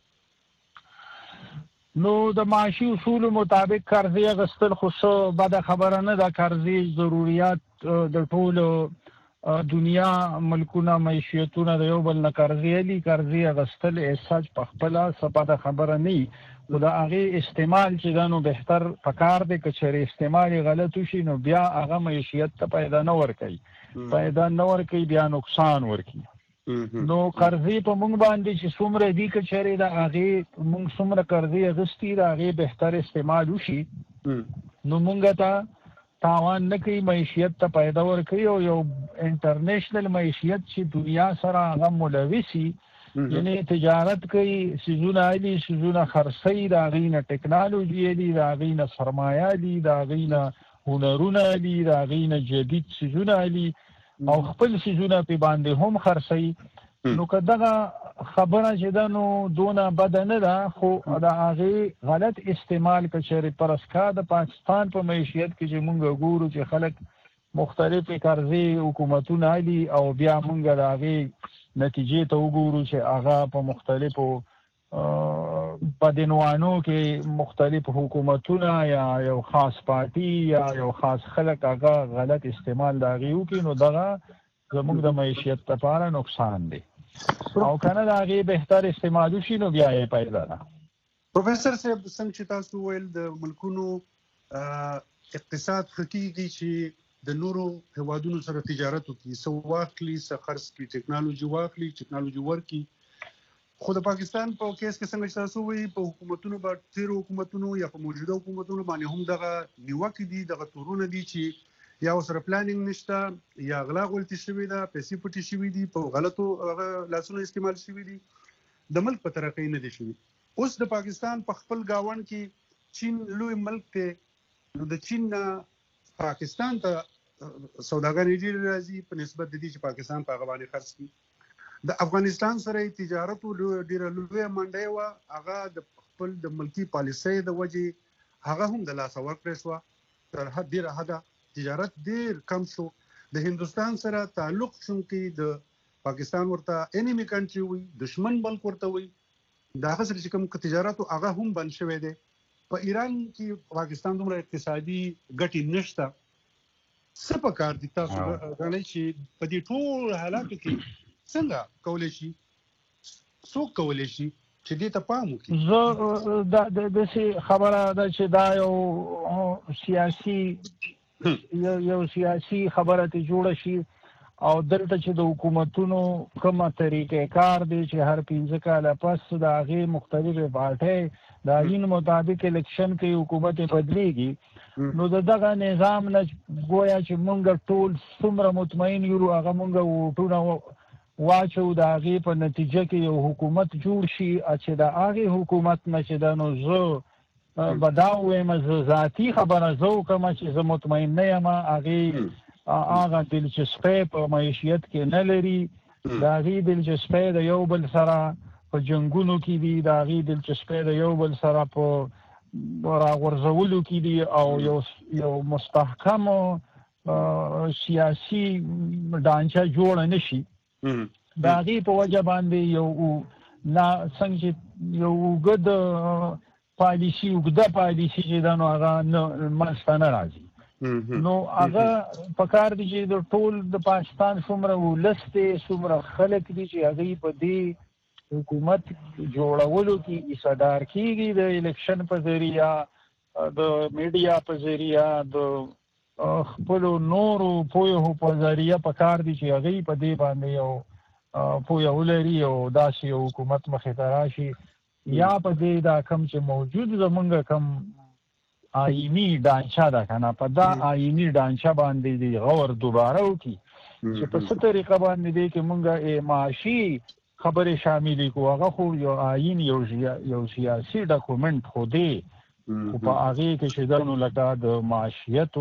نو د معاشي اصولو مطابق قرضې اخیستل خو څه بده خبره نه ده. قرضې ضروریات د ټولو دنیا ملکونه معیشتونه د یو بل نه قرضې اخلي. قرضې اخیستل سچ په خپله څه بده خبره نه وي، خو د هغې استعمال چې ده نو بهتر پکار دی. که چېرې استعمال یې غلط وشي نو بیا هغه معیشت ته پیدا نه ورکوي، بیا نقصان ورکوي. نو قرضې په موږ باندې چې څومره دي، که چېرې د هغې موږ څومره قرضې اخیستي د هغې بهتر استعمال وشي نو موږ ته تاوان نه کوي، معیشت ته پیدا ورکوي. او یو انټرنیشنل معیشت چې دنیا سره هغه ملوثي، یعنې تجارت کوي، څیزونه اخلي، څیزونه خرڅوي، د هغې نه ټکنالوژي اخلي، د هغې نه سرمایه اخلي، د هغې نه هنرونه اخلي، د هغې نه جدید څیزونه اخلي او خپل څیزونه پې باندې هم خرڅوي. نو که دغه خبره چې ده نو دونه بده نه ده، خو د هغې غلط استعمال که چېرې پرسکا د پاکستان په معیشت کې چې موږ ګورو چې خلک مختلفې قرضې حکومتونه علي او بیا موږ د هغې نتیجې ته وګورو چې هغه په مختلفو بدعنوانو کې مختلف حکومتونه یا یو خاص پارټي یا یو خاص خلک هغه غلط استعمال د هغې وکړي، نو دغه زموږ د معیشت لپاره نقصان دی او کنه د هغې بهتر استعمال وشي نو بیا یې پیدا ده. پروفیسر صاحب څنګه چې تاسو ویل د ملکونو اقتصاد خکېږي چې د نورو هیوادونو سره تجارت وکړي، څه واخلي څه خرڅ کړي، ټیکنالوژي واخلي ټیکنالوژي ورکړي. خو د پاکستان په کیس کې څنګه چې تاسو وایي په حکومتونو باندې تیرو حکومتونو یا په موجوده حکومتونو باندې هم دغه نیوکې دي، دغه تورونه دي چې یا سره پلانینګ نشته یا غلا غلطي شوې ده، پیسې پټې شوې دي، په غلطو لاسونو استعمال شوې دي، د ملک په ترقۍ نه دي شوي. اوس د پاکستان په خپل گاوند کې چین لوی ملک ته، نو د چین نه پاکستان ته سوداګري ډېر راځي په نسبت د دې چې پاکستان په هغه باندې خرڅ کړي. د افغانستان سره تجارت ډېره لویه منډه وه، هغه د خپل د ملکي پالیسۍ د وجې هغه هم د لاسه ورکړې شوه، تر ډېره حده تجارت ډېر کم شو. د هندوستان سره تعلق چونکې د پاکستان ورته انیمي کنټري وي، دشمن ملک ورته وي، د هغه سره چې کوم تجارت هغه هم بند شوی دی. په ایران کې پاکستان دومره اقتصادي ګټې نشته. څه پکار دي تاسو غواړئ چې په دې ټول حالاتو کې څنګه کولی شي، څوک کولی شي چې دې ته پام وکړي؟ زه داسې خبره ده چې دا یو سیاسي خبره ته جوړه شي او دلته چې د حکومتونو کومه طریقې کار دی چې هر 15 کاله پس د هغې مختلفې پارټۍ د آیین مطابق الیکشن کې حکومت بدلیږي، نو د دغه نظام نه ګویا چې موږ ټول څومره مطمئن یو هغه موږ ووټونه واچو د هغې په نتیجه کې یو حکومت جوړ شي چې د هغې حکومت نه چې ده نو زه به دا ووایم زه ذاتي خبره زه وکړم چې زه مطمئن نه یم هغې هغه دلچسپۍ په معیشت کې نه لري، د هغې دلچسپۍ د یو بل سره په جنګونو کې دي، د هغې دلچسپۍ د یو بل سره په راغورځولو کې دي او یو مستحکم سیاسي ډانچه جوړه نه شي. د هغې په وجه باندې یو څنګه چې یو اوږده پالیسي چې ده نو هغه منځته نه راځي. نو هغه پکار دي چې د ټول د پاکستان څومره ولس دی، څومره خلک دي چې هغوی په دې حکومت جوړولو کې حصه‌دار کېږي، د الیکشن په ذریعه، د میډیا په ذریعه، د خپلو نورو پوهو په ذریعه پکار دي چې هغوی په دې باندې یو پوهه ولري او داسې یو حکومت مخې ته راشي، یا په دې دا کم چې موجود زمونږ کم آئینی ډانچه ده که نه، په دا آئینی ډانچه باندې د غور دوباره وکړي چې په څه طریقه باندې دی کې مونږ معاشي خبرې شاملې کړو. هغه خو یو آئین یو سیاسي ډاکومنټ خو دی، خو په هغې کې چې ده نو لکه د معیشت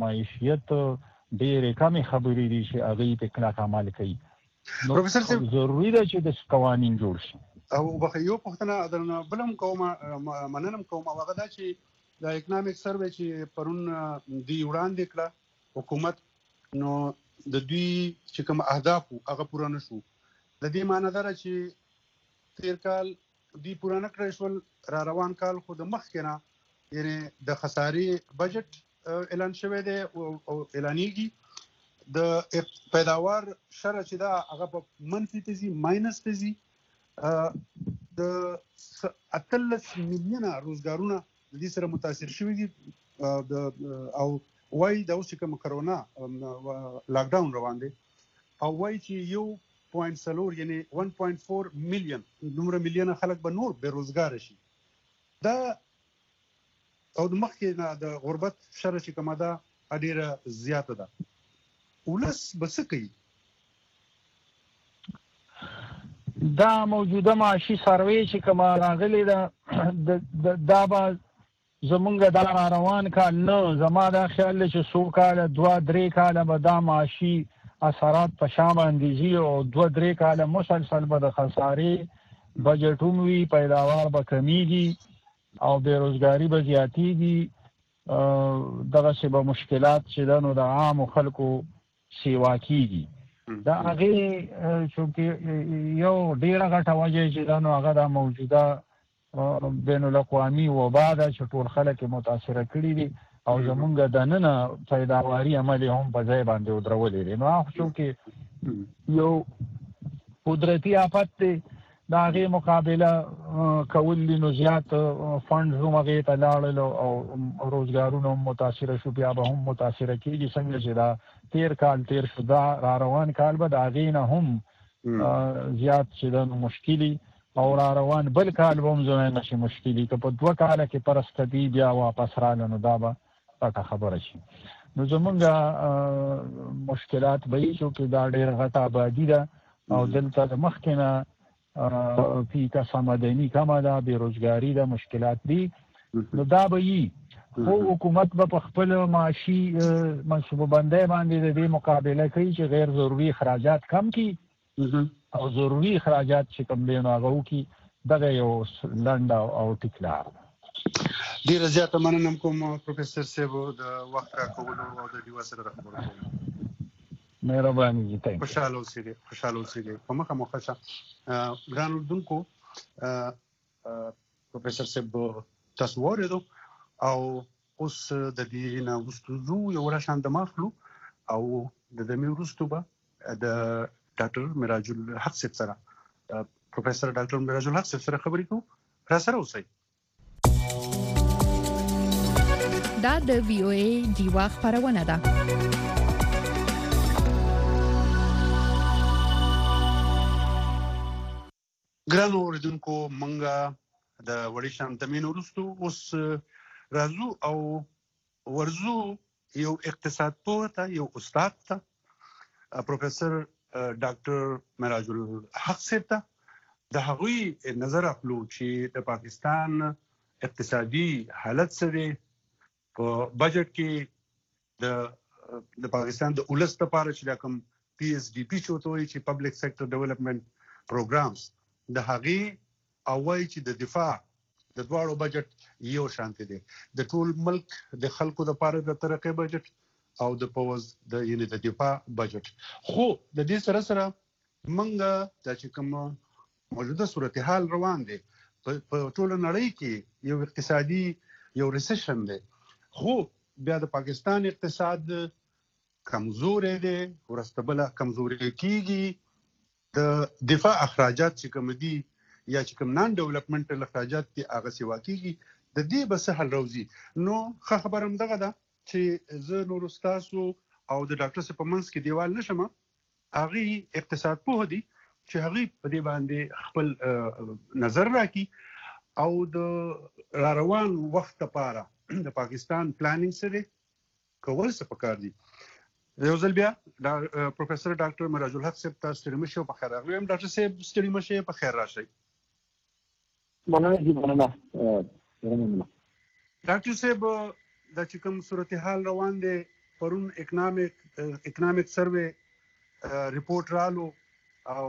ډېرې کمې خبرې دي چې هغوی پې کلک عمل کوي. نو ضروري ده چې د قوانین جوړ شي. او یو پوښتنه درنه بل هم کومه مننه کوم، او هغه دا چې د اکنامک سروې چې پرون دوی وړاندې کړه حکومت، نو د دوی چې کوم اهداف هغه پوره نه شو. د دې معنی دا ده چې تیر کال دوی پوره نه کړی شول، را روان کال خو د مخکې نه یعنې د خسارې بجټ اعلان شوی دی او اعلانېږي. د پیداوار شرح چې دا هغه په منفي ته ځي، ماینس ته ځي. د 18 میلیونه روزګارونه د دې سره متاثر شوي دي او وایي دا اوس چې کوم کرونا لاکډاون روان دی او وایي چې 1.4 یعنې 1.4 میلیون دومره میلیونه خلک به نور بې روزګاره شي. دا او د مخکې نه د غربت شرح چې کومه ده ډېره زیاته ده. ولس به څه کوي؟ دا موجوده معاشي سروې چې کومه راغلې ده دا به زمونږ دا را روان کال نه، زما دا خیال دی چې څو کاله 2-3 کاله به دا معاشي اثرات په شا باندې ځي او 2-3 کاله مسلسل به د خسارې بجټ هم وي، پیداوار به کمیږي او بېروزګاري به زیاتېږي دغه څه به مشکلات چې دا نو د عام خلکو سیوا کیږي دا هغه چې یو ډیره غټه وجه چې دا نو هغه د موجوده بین الاقوامي وبا ده چې ټول خلک متاثره کړي دي او زمونږ د نن پیداواري عمل هم په ځای باندې ودرولې دي نو هغه چې یو قدرتي آفت دی دا هغې مقابله کول دي نو زیات فنډز هم هغې ته لاړل او روزګارونه هم متاثره شو بیا به هم متاثره کېږي څنګه چې دا تیر شو دا را روان کال به د هغې نه هم زیات چې دا مشکلي او را روان بل کال به هم زموږ نشي مشکلي که په 2 کاله کې پرستدي بیا واپس راله نو دا به پټه خبره شي نو زمونږ مشکلات به یې شو چې دا ډېره غټه آبادي ده او دلته د مخکې نه فی کسا مدنی کمه ده بېروزګاري ده مشکلات دي نو دا به یي خو حکومت به په خپل معاشي منصوبه بندۍ باندې د دې مقابله کوي چې غیر ضروري اخراجات کم کړي او ضروري اخراجات چې کوم دی نو هغه وکړي دغه یو لنډ او ټیک لار ده ډېره زیاته مننه کوم پروفیسر صاحب د وخت راکولو او د ډیوا سره د خبرو کولو مهرباني دي خوشاله اوسئ په مخه مو ښه شه ګران اردوونکو پروفیسر صاحب تاسو واورېدو او اوس د دې نه وروسته ځو یو راشان دمه اخلو او د دمې وروسته به د ډاکټر مراج الحق صاحب سره پروفیسر ډاکټر مراج الحق صاحب سره خبرې کوو را سره اوسئ دا د وی او ای ډیوا خبرونه ده ګران اوریدونکو منګه د وړي شان تمین ورستو اوس راځو او ورزو یو اقتصاد پوه ته یو استاد ته پروفیسر ډاکټر مراج الحق صاحب ته د هغوی نظر اخلو چې د پاکستان اقتصادي حالت سره په بجټ کې د پاکستان د ولس لپاره چې کوم پی اس ډي پی چوتوي چې پبلک سېکټر ډیولپمنٹ پروګرامز د هغې او وایي چې د دفاع د دواړو بجټ یو شانتي دی د ټول ملک د خلکو لپاره د ترقۍ بجټ او د پوز د یعنی د دفاع بجټ خو د دې سره منګه د چې کوم موجوده صورتحال روان دی په ټول نړۍ کې یو اقتصادي یو ریسیشن دی خو بیا د پاکستان اقتصاد کمزوري دی ورسته بل کمزوري کیږي د دفاع اخراجات چې کوم دي یا چې کوم نان ډیولپمنټل اخراجات دي هغه سیوا کیږي د دې بس حل روزي نو خبر هم دغه ده چې زه نور استادو او د ډاکټر سره په منځ کې دیوال نشم هغه اقتصاد په دي چې هغه په دې باندې خپل نظر راکړي او د روان وخت لپاره د پاکستان پلانینګ سره کول څه پکار دي یو ځل بیا پروفیسر ډاکټر مراج الحق صاحب تاسو ستړي مشه په خیر راغلم ډاکټر صاحب ستړي مشه په خیر راشئ مننه ډاکټر صاحب د چې کوم صورتحال روان دی پرون اکنامک سروې ریپورت رالو او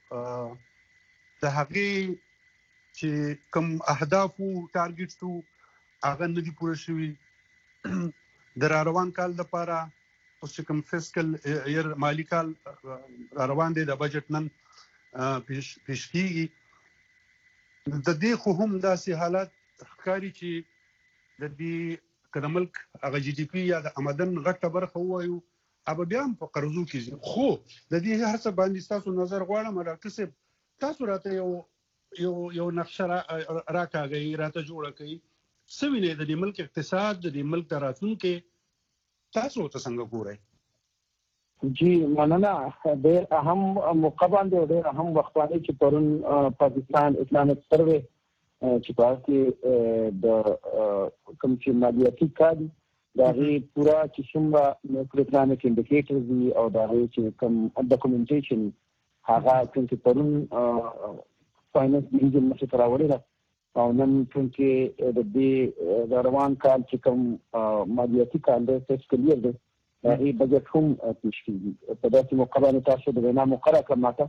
د هغې چې کوم اهداف او ټارګټس وو هغه نه دي پوره شوي د روان کال لپاره اوس چې کوم فسکل ایر مالی کال روان دی د بجټ نن پیش کیږي د دې خو هم داسې حالات ښکاري چې د دې که د ملک هغه جی ډي پي یا د آمدن غټه برخه ووایو هغه بیا هم په قرضو کې خو د دې هر څه باندې ستاسو نظر غواړم ډاکټر صاحب تاسو راته یو نقشه راکاږئ راته جوړه کړئ څه وینئ د دې ملک اقتصاد د دې ملک د راتلونکي تاسو ته څنګه ګورئ جی مننه ډېر اهم موقع باندې ډېر اهم وخت باندې چې پرون پاکستان اسلامیک سروې چې په کې د کوم چې مالیاتي کاري دا غي پورا چې څومره ماکرو اکونومیک انډیکیټرز دي او دا غي چې کوم ډاکومنټیشن هغه چې پرون فاینانس ډیویژن مخې ته راوړی ده او نن چې د دې روان کال چې کوم مالیاتي کال دی فسکل ایر دی دا غي بجټ هم پیش کیږي په داسې موقع باندې تاسو د وینا مقرره کړم ماته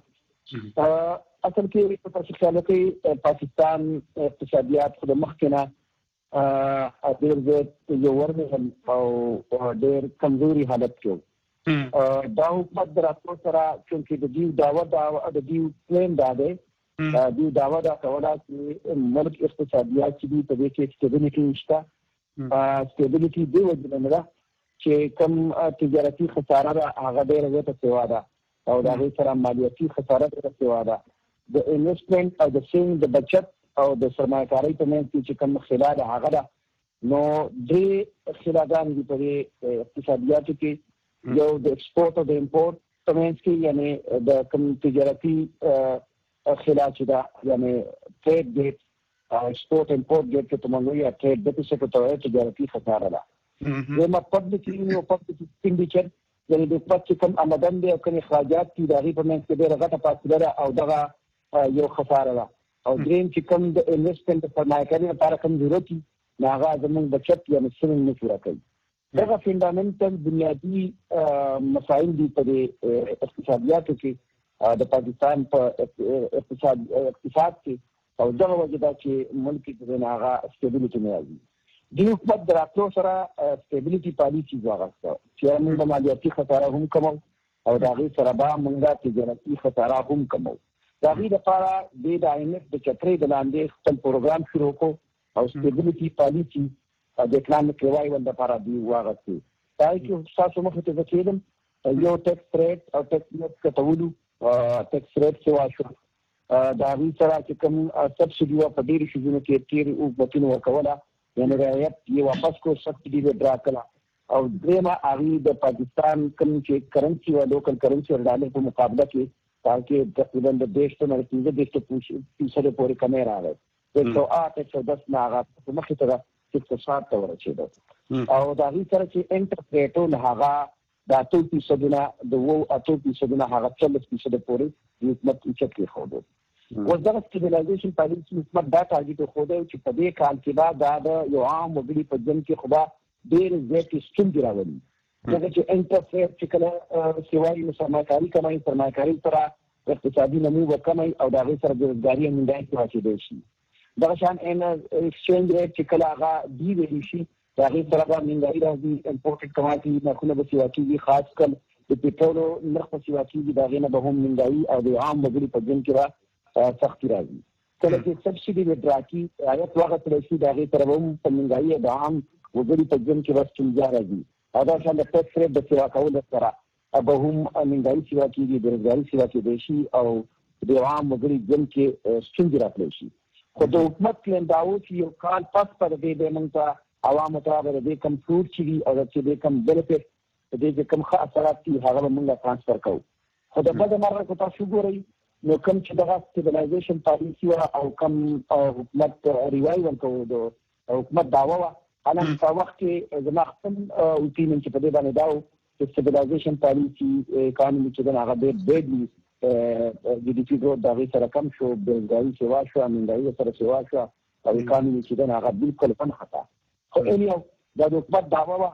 اصل کې په تاسو کې پاکستان اقتصادیات خود مخکنه ډېر یو ورمهم او ډېر کمزوري حالت کې دا حکومت د راتلو سره چونکې د دیو دعوه د دیو پلان دا دی دیو دعوه دا کوله چې ملک اقتصادیات چې دي په دې کې سټیبلیټي شته سټیبلیټي دی وجه نه ده چې کوم تجارتي خساره ده هغه ډېره زیاته سوا ده او د هغې سره مالیاتي خساره ډېره سوا ده د انویسټمنټ او د سیوینګ د بچت او د سرمایه‌کارۍ په منځ کې چې کوم خلا ده هغه ده نو درې خلاګانې دي په دې اقتصادیاتو کې یو د ایکسپورټ او د امپورټ په منځ کې یعنې د کوم تجارتي خلا چې ده یعنې ټریډ ګیټ ایکسپورټ امپورټ ګیټ کې ته موږ وایو ټریډ ډیفیسټ ته وایي تجارتي خساره ده دویمه پبلک ایکسپینډیچر یعنې د حکومت چې کوم آمدن دی او کوم اخراجات دي د هغې په منځ کې ډېره غټه فاصله ده او دغه یو خساره ده او دریم چې کوم د انویسټمنټ د سرمایه‌کارۍ لپاره کوم ضرورت وي نو هغه زموږ بچت یا سیوینګ نه پوره کوي دغه فنډامنټل بنیادي مسایل دي په دې اقتصادیاتو کې د پاکستان په اقتصاد کې او دغه وجه ده چې ملک کې د هغه سټیبلیټي نه راځي د حکومت د راتلو سره سټیبلیټي پالیسي واغسته چې موږ مالیاتي خساره هم کمو او د هغې سره به موږ تجارتي خساره هم کمو د هغې لپاره د IMF د چترۍ د لاندې خپل پروګرام شروع کړو او سټیبلیټي پالیسي د اکنامک ریوایول لپاره دوی واغستې دا کې ستاسو مخې ته زه کېدم یو ټیکس ریټ او ټیکس نیټ کټولو ټیکس ریټ سوا شو د هغې سره چې کوم سبسډي وه په ډېرو شیزونو کې تېرې حکومتونو ورکوله یعنې رعایت یې واپس کړو سبسډي یې ډرا کړه او درېیمه هغې د پاکستان کوم چې کرنسي وه لوکل کرنسي او ډالر په مقابله کې تاکہ تقریباً 10 نه 15% پورې کمی راغی 108-110 نه هغه مخکې ته 160 ته ورسېده او د هغې سره چې انټرست ریټ و نو هغه د 8% نه د 8% نه هغه 40% پورې حکومت اوچت کېښودو اوس دغه سټیبلایزیشن پالیسي حکومت دا ټارګېټ وښودی چې په دې کال کې به دا د یو عام وګړي په ژوند کې خو به ډېرې زیاتې ستونزې راولي ځکه چې انټرست ریټ چې کله سیوایي نو سرمایه‌کاري کموي سرمایه‌کارۍ سره اقتصادي نمو به کمی او د هغې سره بېروزګاري او نیمګړی کې واچېدی شي دغه شان ایکسچینج ریټ چې کله هغه ډي ویلي شي د هغې سره به نیمګړی راځي امپورټډ کماډي نرخونه به سیوا کېږي خاص کل د پېټرولو نرخ به سیوا کېږي د هغې نه به هم نیمګړي او د عام وګړي په ژوند کې به سختي راځي کله چې سبسډي وډرا کړي رعایت واخیستلی شي د هغې سره به هم په نیمګړي د عام وګړي په ژوند کې به ستونزه راځي او دا شان د ټیکس ریټ د سیوا کولو سره به هم نیمګړي سیوا کېږي بېروزګاري سیوا کېدی شي او د عام وګړي ژوند کې ستونزې راتلی شي خو د حکومت پلان دا و چې یو کال پس به د دې به موږ ته عوامو ته به د دې کوم فروټ چې وي او د دې کوم بینفټ د دې چې کوم ښه اثرات دي هغه به موږ ټرانسفر کوو خو د بده مرغه که تاسو وګورئ نو کوم چې دغه سټیبلایزیشن پالیسي وه او کوم حکومت ریوایول کوو د حکومت دعوه وه حالا په وخت کې زما خپل اوپینین چې په دې باندې دا و چې سټیبلایزیشن پالیسي اکانومي چې ده هغه ډېر بیډلي GDP ګروت د هغې سره کم شو بېروزګاري سیوا شوه نیمګړي سره سیوا شوه او اکانومي چې ده هغه بالکل ونښته خو انیو دا د حکومت دعوه وه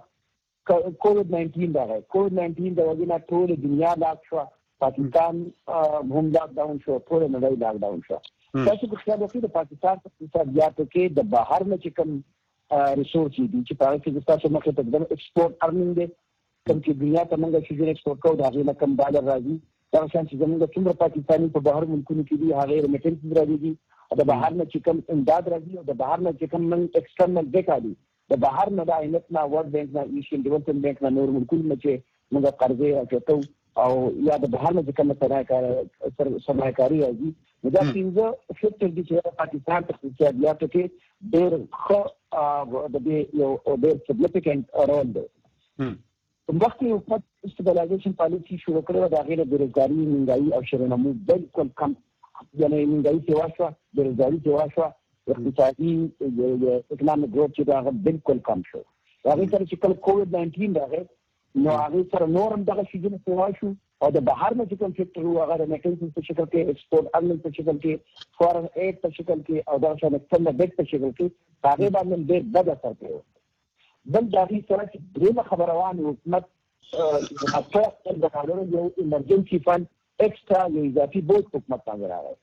کووډ-19 راغی کووډ-19 د وجې نه ټولې دنیا لاک شوه پاکستان هم لاکډاون شو ټوله نړۍ لاکډاون شوه تاسو په خیال وکړئ د پاکستان په اقتصادیاتو کې د بهر نه چې کوم ریسورس دي چې په هغه کې ستاسو مخې ته د ایکسپورټ ارنینګ دی کوم چې دنیا ته موږ شیزونه ایکسپورټ کوو د هغې نه کم ډالر راځي دغه شان چې زموږ څومره پاکستاني په بهر ملکونو کې دي هغې ریمیټنسز راځي د بهر نه چې کوم امداد راځي او د بهر نه چې کوم موږ ایکسټرنل ډیټا دي د بهر نه د IMF نه ورلډ بینک نه ایشین ډیولپمنټ بینک نه نور ملکونو نه چې موږ قرضې راچوتو او یا د بهر نه چې کومه سرمایه‌کاري راځي نو دا پنځه فیکټر دي چې پاکستان په اقتصادیاتو کې ډېر ښه د دې یو ډېر سیګنیفیکنټ رول دی وخت یې حکومت سټیبلایزیشن پالیسي شروع کړې وه د هغې نه بېروزګاري نیمګړي او شرنمو بالکل کم یعنې نیمګړي سیوا شوه بېروزګاري سیوا شوه اقتصادي اکنامک ګروت چې د هغه بالکل کم شو د هغې سره چې کله کووډ-19 راغی نو هغې سره نور هم دغه شیزونه سیوا شو او د بهر نه چې کوم فیکټر و هغه ریمیټنسز په شکل کې ایکسپورټ ارنینګ په شکل کې فارن ایډ په شکل کې او دغه شان ایکسټرنل ډیټ په شکل کې هغې باندې ډېر بد اثر کوي بل د هغې سره چې درېیمه خبره وه نو حکومت د ډالرو یو ایمرجنسي فنډ ایکسټرا یو اضافي بوج حکومت باندې راغی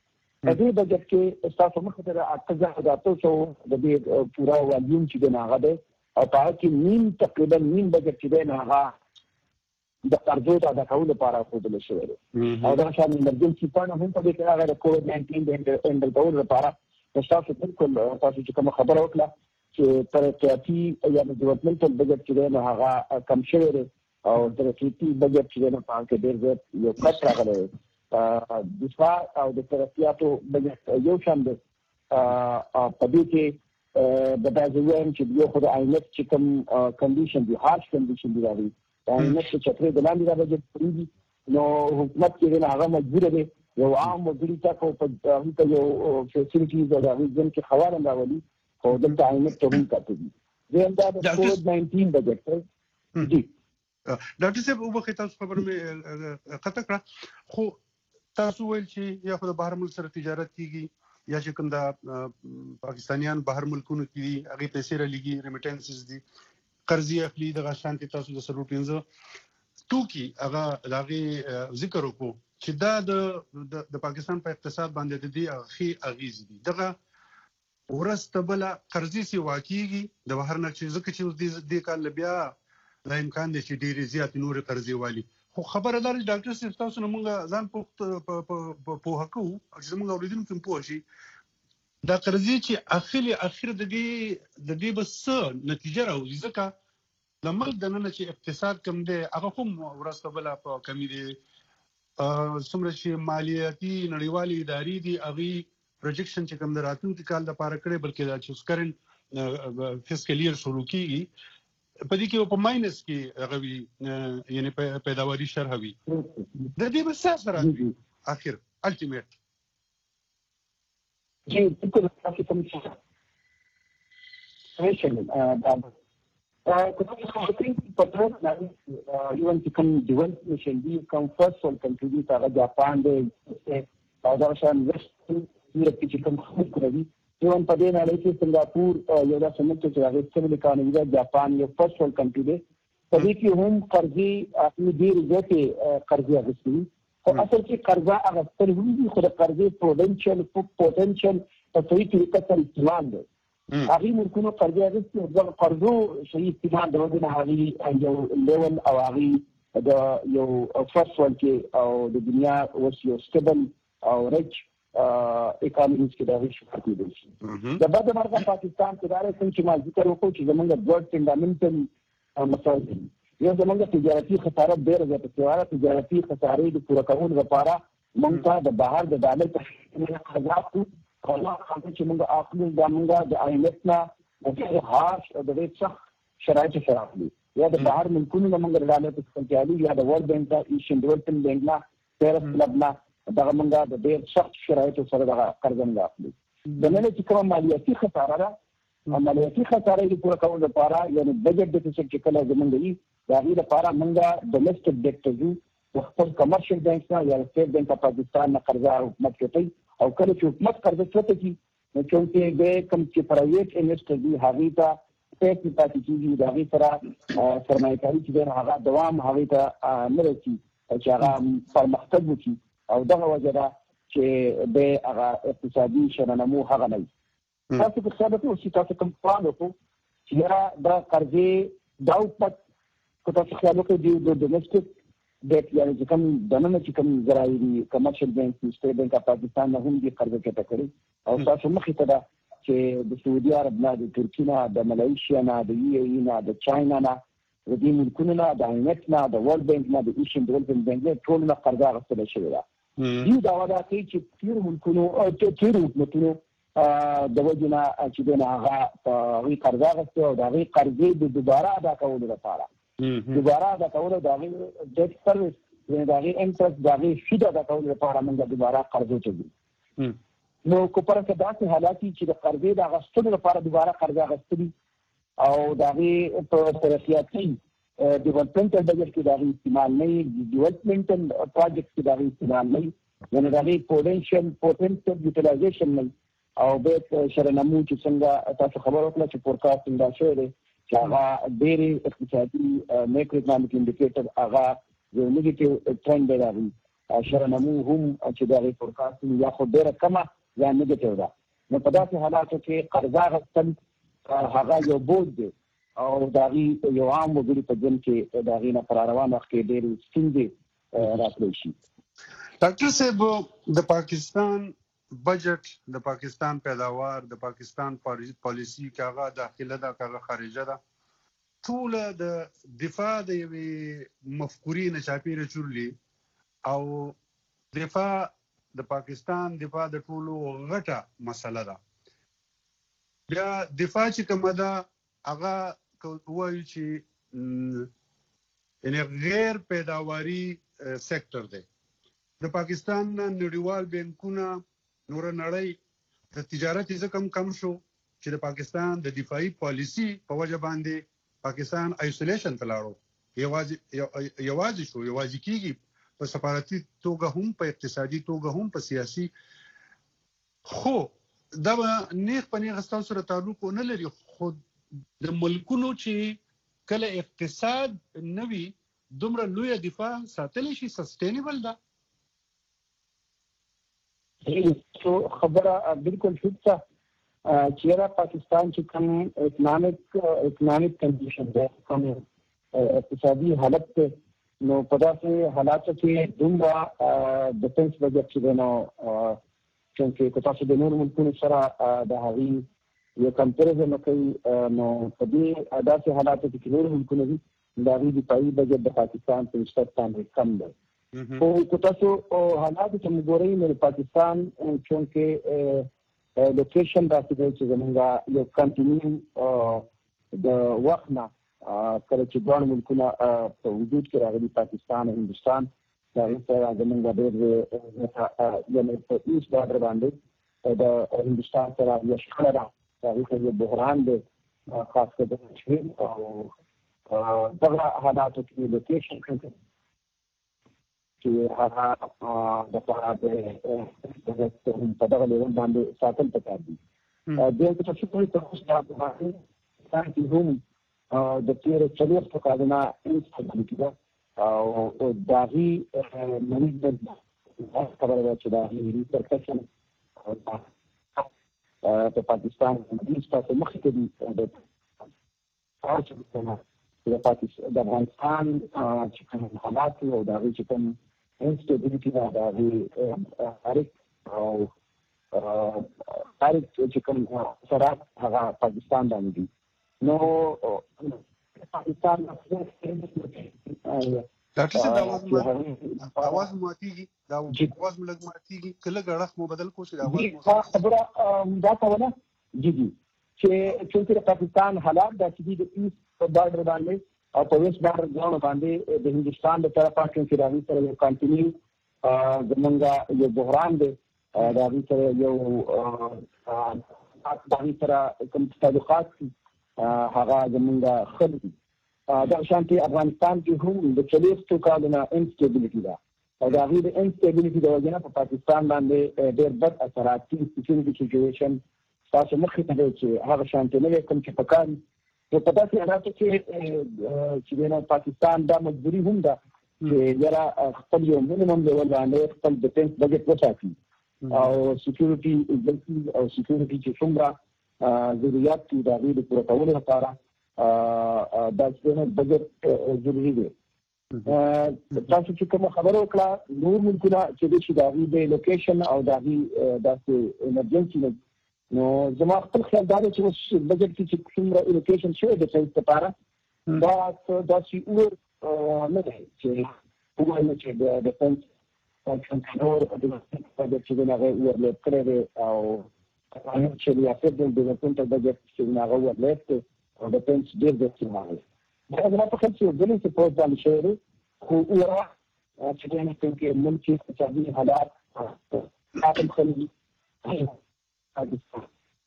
په دې بجټ کې تاسو مخ ته 8300 د دې پورا والیوم چې د هغه ده او په هغه کې تقریبا نیم بجټ چې ده هغه د قرضو د کولو لپاره خودل شوی دی او دا شامل ایمرجنسي فند هم په دې کې هغه د کووډ 19 د هندل کولو لپاره تاسو بالکل تاسو چې کوم خبره وکړه چې ترقیاتي یا د ډیولپمنټل بجټ چې دی هغه کم شوی دی او ترقیاتي بجټ چې دی په هغه کې ډېر زیات یو کټ راغلی دفاع او د ترقیاتو بجټ یو شان دی په دې کې د دازویم چې یو خو د آینت چې کوم کنډیشن دی هارش کنډیشن دی راغلی دا آینت چې چترې د لاندې را بجټ کړی نو حکومت کې هغه مجبور دی یو عام مدیری تاسو په هغه یو فیسیلیټیز او هغه ځین کې خوارم راولي او دلته آینت ته هم کاته دي دا د کووډ 19 بجټ دی ډاکټر صاحب وبخښئ تاسو خبره مې قطع کړه خو تاسو ویل چې یا خو د بهر ملک سره تجارت کیږي یا چې کوم د پاکستانیان بهر ملکونو کې دي هغه پیسې را لګي ریمیټنسز دي قرضې اخلي د شانتي تاسو د سرو پینځه توکي هغه دغه ذکر وکړو چې دا د پاکستان په اقتصاد باندې د دې اخی اغیز دي دغه ورسته بل قرضې سی واقعيږي د بهر نه چې ځکه چې د کال بیا لا امکان دي چې ډېری زیات نور قرضې والی خو خبره ده ډاکټر صاحب تاسو نه موږ ځان په حقو چې موږ اوریدونکو په شي دا قرضې چې اخر د دې بس نتیجه راوځي ځکه لمر د نن چې اقتصاد کم دی هغه هم ورسته بل په کمی دی څومره چې مالیاتي نړیوالې ادارې دي هغه پروجیکشن چې کوم د راتلونکي کال لپاره کړي بلکې دا چې کرنٹ فسکل ایئر شروع کیږي په دې کې په ماینس کې هغه یعنی پیداواري شرح وي د دې بس سره اخر الټیمیټ جی بالکل تاسو کوم څه کله چې خبرې په ټول باندې یو ان کوم ډیولپمنټ دی کوم فرست ول کنټری ته جاپان دی او دا شان وست یورپ کې کوم خلک راوي یو په دې نه لکه سنگاپور یو د سمت چې هغه څه اکانومي ده جاپان یو فرست ول کنټری دی په دې کې هم قرضې خپل ډیر زیاتې قرضې اخیستي خو اصل کې قرضه اخیستل ویږي خو د قرضې پوتنشل په صحیح طریقه سره استعمال دی هغه ملکونو قرضې اخیستي د قرضو صحیح استعمال د وجه نه هغه یو لیول او هغه د یو فرست ول کې او د دنیا اوس یو سټیبل او ریچ اکانومیز کې دا ویش پاتې دي د بعد مرګه پاکستان کې داري چې ما ذکر وکړو چې زمونږ ډوړ فندامنټل مسایل دي یو زمونږ تجارتي خسارت ډېر زیاته تجارتي خسارې د پوره کولو لپاره موږ ته د بهر د ډالر په خزات او الله خاطر چې موږ اخلو د موږ د آیمت نه د هاش او د څخ شرایط سره اخلو یا د بهر ملکونو موږ د ډالر په څنګه یا د ورلد بانک د ایشین ډیولپمنٹ بانک نه پیرس کلب نه دا موږ د ډېر سخت شرایطو سره د قرض اخلو د نن چې کوم مالیاتي خساره ده مالیاتي خساره د پوره کولو لپاره یعنی بجټ ډیفیسټ چې کله زمونږ دی دا غي لپاره موږ ډومېسټک ډیټ ته خپل کمرشل بانک نه یا سټیټ بانک اف پاکستان نه قرض حکومت کوي او کله چې حکومت قرض کوي نو چې د کوم چې پرایویټ انویسټر دی هغه ته پیسې پاتې کیږي دا غي سره سرمایه‌کاري چې هغه دوام هغه ته نه رسي چې هغه پرمختګ وکړي او دغه وجه ده چې د هغه اقتصادي شننمو هغه نه تاسو په ثابت او چې تاسو کوم پلان وکړو چې دا قرضې دا پټ کو تاسو خیال وکړئ د ډومېسټک ډیټ یعنی چې کوم دنه چې کوم زراعي کمرشل بانک سټیټ بانک اف پاکستان نه هم دي قرض کټه کړی او تاسو مخې ته ده چې د سعودي عرب نه د ترکیه نه د ملایشیا نه د یو ای نه د چاینا نه د دې ملکونو نه د آیمت نه د ورلد بانک نه د ایشین ډیولپمنٹ بانک نه ټول نه قرض اخیستل شوی ده یو دا ودا کوي چې تیر ملکونو او تیر حکومتونو د وجنه چې دغه هغه په قرض اخیستو او د قرضې د دوباره ادا کولو لپاره دوباره ادا کولو د ډیټ سرویس یعنی د انټرست د فیډ ادا کولو لپاره موږ دوباره قرض وچو نو کو پر څه داسې حالات چې د قرضې د اخیستلو لپاره دوباره قرض اخیستل او د ترقیاتي ډیولپمنټل بجټ کې د استعمال نه ډیولپمنټل پروجیکټ کې د استعمال نه یعنی د پوتنشل یوټیلایزیشن نه او به شرنمو چې څنګه تاسو خبر ورکړه چې فورکاسټینګ دا شوی دی چې هغه ډېر اقتصادي میکرو اکونومیک انډیکیټر هغه یو نیگیټیو ټرند دی راغلی شرنمو هم چې د هغې فورکاست یا خو ډېره کمه یا نیګیټیو ده. نو په داسې حالاتو کې قرضه اخیستل هغه یو بوج دی او د هغې یو عام وګړي په ژوند کې د هغې نه په راروان وخت کې ډېرې ستونزې راتلی شي. ډاکټر صاحب د پاکستان بجټ، د پاکستان پیداوار، د پاکستان پالیسی کاغه داخله ده کاغه خارجه ده، ټول د دفاع د یوې مفکورې نه چاپیره چورلی او دفاع د پاکستان دفاع د ټولو غټه مسله ده. بیا دفاع چې کومه ده هغه وایو چې یعنی غیر پیداواري سیکټر دی. د پاکستان نړیوال بانکونه نور نړۍ د تجارت ځکه کم شو چې د پاکستان د دفاعي پالیسی په وجه باندې پاکستان آیسولیشن ته لاړو، یوازې شو، یوازې کیږي په سفارتي توګه هم، په اقتصادي توګه هم، په سیاسي. خو دا نیغ په نیغ ستاسو سره تعلق نه لري، خو د ملکونو چې کله اقتصاد نه وي دومره لویه دفاع ساتلی شي سسټینیبل ده. خبره بالکل ټیک ده چې دا پاکستان چې کوم اکنامک کنډیشن ده، کوم اقتصادي حالت ده، نو په داسې حالاتو کې دومره ډیفنس بجټ چې دی نو چونکې که تاسو د نورو ملکونو سره د هغې یو کمپیریزن وکړئ نو په دې داسې حالاتو کې چې نورو ملکونه دي د هغې دفاعي بجټ د پاکستان په نسبت باندې کم دی. خو که تاسو حالاتو ته وګورئ نو د پاکستان چونکې لوکیشن داسې دی چې زموږ یو کنټینیو د وخت نه کله چې دواړه ملکونه په وجود کې راغلي پاکستان او هندوستان، د هغې سره زموږ ډېر یعنې په ایسټ بارډر باندې د هندوستان سره یوه شخړه ده، د هغې سره یو بحران دی خاص کر د کشمیر او دغه حالاتو کې لوکیشن چې هغه دپاره په دغه لیول باندې ساتل پکار دي. بیا که تاسو کوئ تر اوسه په پاکستان کې هم د تېرو څلوېښتو کالونو انسټیبیلټي ده او د هغې مریض خبره ده چې د هغې ریپرکشن په پاکستان کې ستاسو مخکې کې د افغانستان چې کوم حالات او د هغې چې کوم انسټیبیلټي ده د هغې حرک او حرک چې کوم اثرات هغه پاکستان باندې دي. نو پاکستان ډاکټر صاحب دا اواز مو ماتېږي، دا اواز مو لږ ماتېږي، که لږ اړخ مو بدل کړو چې دا اواز مو خبره دا کوله جدي چې چونکې د پاکستان حالات داسې دي د ایسټ په بارډر باندې او په ویسټ بارډر دواړو باندې د هندوستان د طرفه چونکې د هغې سره یو کنټینیو زموږ یو بحران دی، د هغې سره یو د هغې سره کوم تعلقات هغه زموږ ښه نه دي. دغه شانتې افغانستان کې هم د څلوېښتو کالونو انسټیبیلټي ده او د هغې د انسټیبیلټي د وجې نه په پاکستان باندې ډېر بد اثرات دي. سکیورټي سچویشن تاسو مخکې ته دی چې هغه شانتې نه دی کوم چې پکار وي. نو په داسې حالاتو کې چې دی نو پاکستان دا مجبوري هم ده چې یاره خپل یو مینیمم لیول باندې خپل ډیفنس بجټ وساتي او سکیورټي ایجنسي او سکیورټي چې څومره ضرورت دي د هغې د پوره کولو لپاره دا چې بجټ ضروري دی. تاسو چې کومه خبره وکړه نور ملکونه چې دی چې د هغې د لوکیشن او د هغې داسې ایمرجنسي نو زما خپل خیال دا دی چې اوس بجټ کې چې څومره الوکیشن شوی د ډیفنس لپاره دا داسې اور نه دی چې ووایو چې د ډیفنس نور د بجټ چې دی هغه اورلیب کړی دی او چې ریاست د ډیولپمنټ بجټ چې هغه اورلیب دی او ډیفنس ډېر زیات راغلی. دا زما په خیال چې یو بلې سپورټ باندې شوی دی خو اوره چې دی چې ملک کې اقتصادي حالات حاکم خلي پاکستان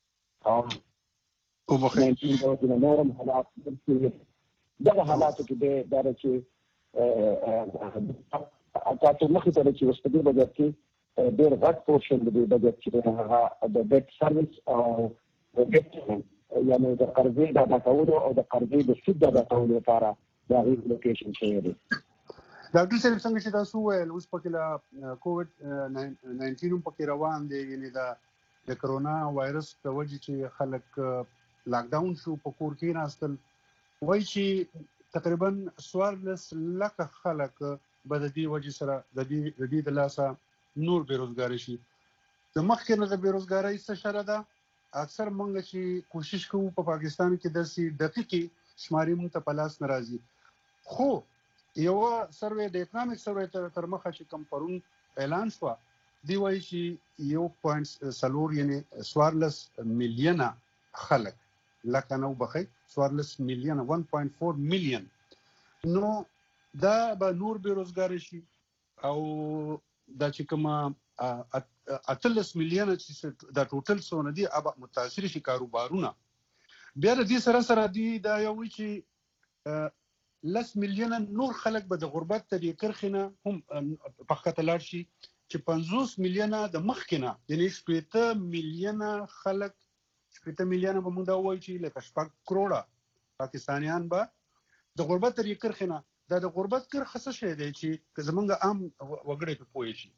او مخکې د نورم حالات دغه حالاتو کې دی دا ده چې تاسو مخکې ته چې اوس په دې بجټ کې ډېر غټ پورشن د دې بجټ چې دی هغه د ډیټ سروس او د ډیټ یعنې د قرضې د ادا کولو او د قرضې د سود د ادا کولو لپاره د هغې لوکیشن شوی دی. ډاکټر صاحب څنګه چې تاسو ویل اوس پکې لا کووډ 19 هم پکې روان دی، یعنی د کرونا وایرس د وجې چې خلک لاک ډاون شو، په کور کې ناستل، وایي چې تقریبا 14 لکه خلک به د دې وجې سره د دې د لاسه نور بېروزګاري شي. د مخکې نه د بېروزګارۍ څه شره ده؟ اکثر موږ چې کوشش کوو په پاکستان کې داسې دقیقې شمارې موږ ته په لاس نه راځي، خو یوه سروې د اکنامک سروې تر مخه چې کوم پرون اعلان شوه، دی وایي چې 1.4 یعنې 14 میلیونه خلک، لکه نه وبخئ 14 میلیونه 1.4 میلیون، نو دا به نور بېروزګاره شي. او دا چې کومه 18 میلیونه چې دا ټوټل څونه دي ابا متاثر شي کاروبارونه. بیا د دې سره دی دا یو چې 10 میلیونه نور خلک به د غربت تر کرخې نه هم په خطر لاړ شي، چې 50 میلیونه د مخکې نه، یعنې 80 میلیونه خلک، 80 میلیونه به موږ دا ووایو چې لکه 6 کروړه پاکستانیان به د غربت تر کرخې نه. دا د غربت کرخه څه شی دی چې زمونږ عام وګړی پې پوه شي؟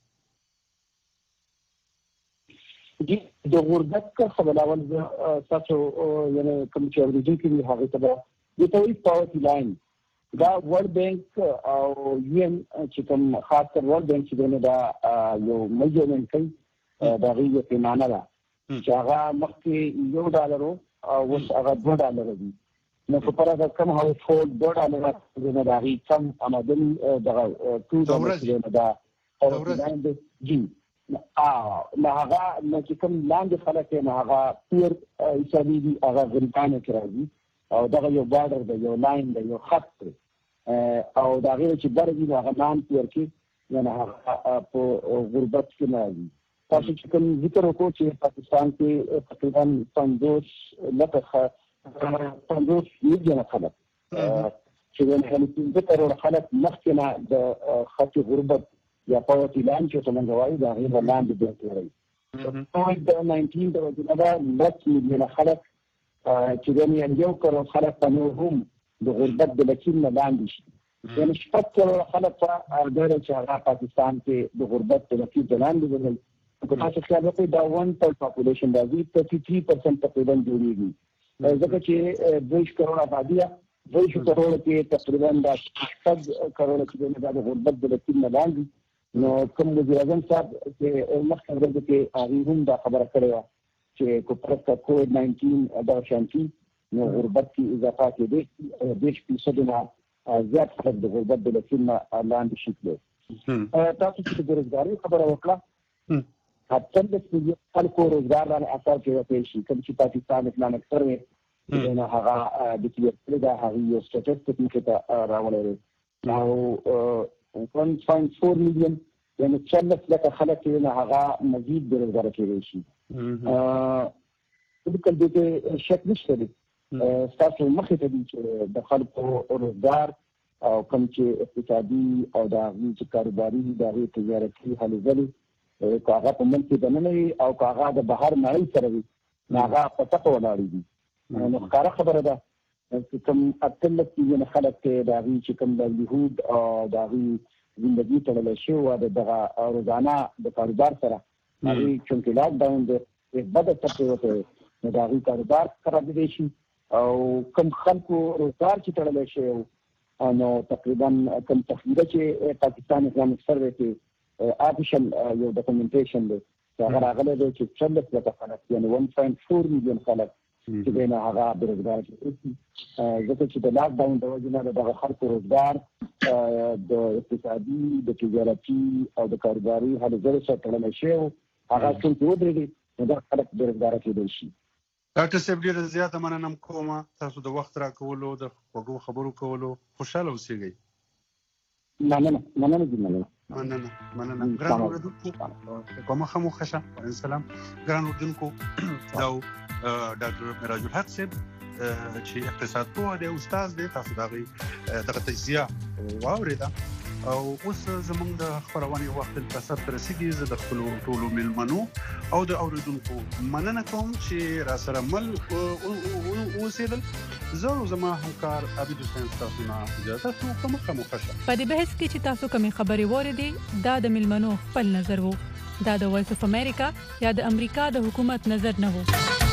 د غربت کرخه بلاول تاسو یعنې کوم چې اورېدونکي دي هغې ته به دې ته وایي پاورټي لاین. دا ورلډ بینک او یو ان چې کوم خاص کر ورلډ بینک چې دی نو دا یو میجرمنټ کوي، د هغې یو پیمانه ده چې هغه مخکې $1 او اوس هغه $2 دي. نو په پرده کم هاوس هولډ $2 دی نو د هغې کم آمدن دغه $2 دی نو دا لاین دی جي نو هغه نو چې کوم لاندې خلک دی نو هغه پور حسابي دي، هغه غریبانو کې راځي او دغه یو بارډر دی، یو لاین دی، یو خط دی، او د هغې چې بر دي نو هغه نان پور کې یعنې هغه په غربت کې نه راځي. تاسو چې کوم ذکر وکړو چې پاکستان کې تقریبا 50 میلیونه خلک چې د 15 کروڑه خلک مخکې نه د خط غربت یا پاورټي لاین چې ورته موږ وایو د هغې نه لاندې ژوند کوي. کووډ 19 د وجې نه به 10 میلیونه خلک چې د 1 کروڑ خلک په نور هم د غربت د لکیر نه لاندې شي، یعنې 6 کروڑه خلک په ډېره چې هغه پاکستان کې د غربت د لکیر د لاندې ولل. که تاسو خیال وکړئ دا 1/3 پاپولیشن راځي، 33% تقریبا جوړېږي، ځکه چې 2 کروڑ آبادي ده، 2 کروڑ کې تقریبا دا 6 کروڑ چې دی دا د غربت د لکیر نه لاندې. نو کوم وزیر اعظم صاحب چې مخکې ورځو کې هغې هم دا خبره کړې وه چې که پرته کووډ 19 دغه شانتي نو غربت کې اضافه کېدی 20% نه زیات خلک د غربت د لکیر نه لاندې شي تللی. تاسو چې د بېروزګارۍ خبره وکړه، 18 میلیون خلکو روزګار باندې اثر کېدی شي. کوم چې پاکستان اسلامک سروې نو هغه ډکلیئر کړې ده، هغې یو سټیټسټک مخې ته راوړی دی. او 1.4 میلیون یعنې 14 لکه خلک چې نو هغه مزید بېروزګاره کېدی شي. بالکل دې کې شک نشته دی، ستاسو مخې ته دي چې د خلکو روزګار او کوم چې اقتصادي او د هغې چې کاروباري د هغې تجارتي هلې ځلې که هغه په ملک کې دننه وي او که هغه د بهر نړۍ سره وي نو هغه په ټکه ولاړې دي. نو ښکاره خبره ده چې کوم 18 میلیونه خلک دی د هغې چې کوم لایلیهود او د هغې زندګي تړلی شوې وه د دغه روزانه د کاروبار سره، هغې چونکې لاک ډاون دی بده ټپې وته نو د هغې کاروبار خرابېدی شي. او کوم خلکو روزګار چې تړلی شوی نو تقریبا کوم تخمینه چې پاکستان اسلامک سروې کې آفیشل یو ډاکومنټیشن دی چې هغه راغلی دی چې 14 لکه خلک یعنې 1.4 میلیون خلک چې دی نو هغه بېروزګاره کېدی شي، ځکه چې د لاک ډاون د وجې نه د دغه خلکو روزګار د اقتصادي د تجارتي او د کاروباري هلې ځلې سره تړلی شوی و، هغه چونکې ودرېږي نو دغه خلک بېروزګاره کېدی شي. ډاکټر صاحب ډېره زیاته مننه کوم تاسو د وخت راکولو، د خوږو خبرو کولو. خوشحاله اوسېږئ. مننه دي مننه. ګران اورېدونکو په مخه مو ښه شه. سلام ګران اورېدونکو، دا ډاکټر معراج الحق صاحب چې اقتصاد پوه دی، استاد دی، تاسو د هغې دغه تجزیه واورېده. او اوس زموږ د خپرونې وخت په سر ته رسېږي. زه د خپلو ټولو مېلمنو او د اورېدونکو مننه کوم چې راسره مل اوسېدل. زه او زما همکار عبید حسین تاسو نه اجازه کوم کوم خوښه. په دې بحث کې چې تاسو کومې خبرې واورېدې دا د ملمنو خپل نظر وو. دا د وایس اف امریکا یا د امریکا د حکومت نظر نه وو.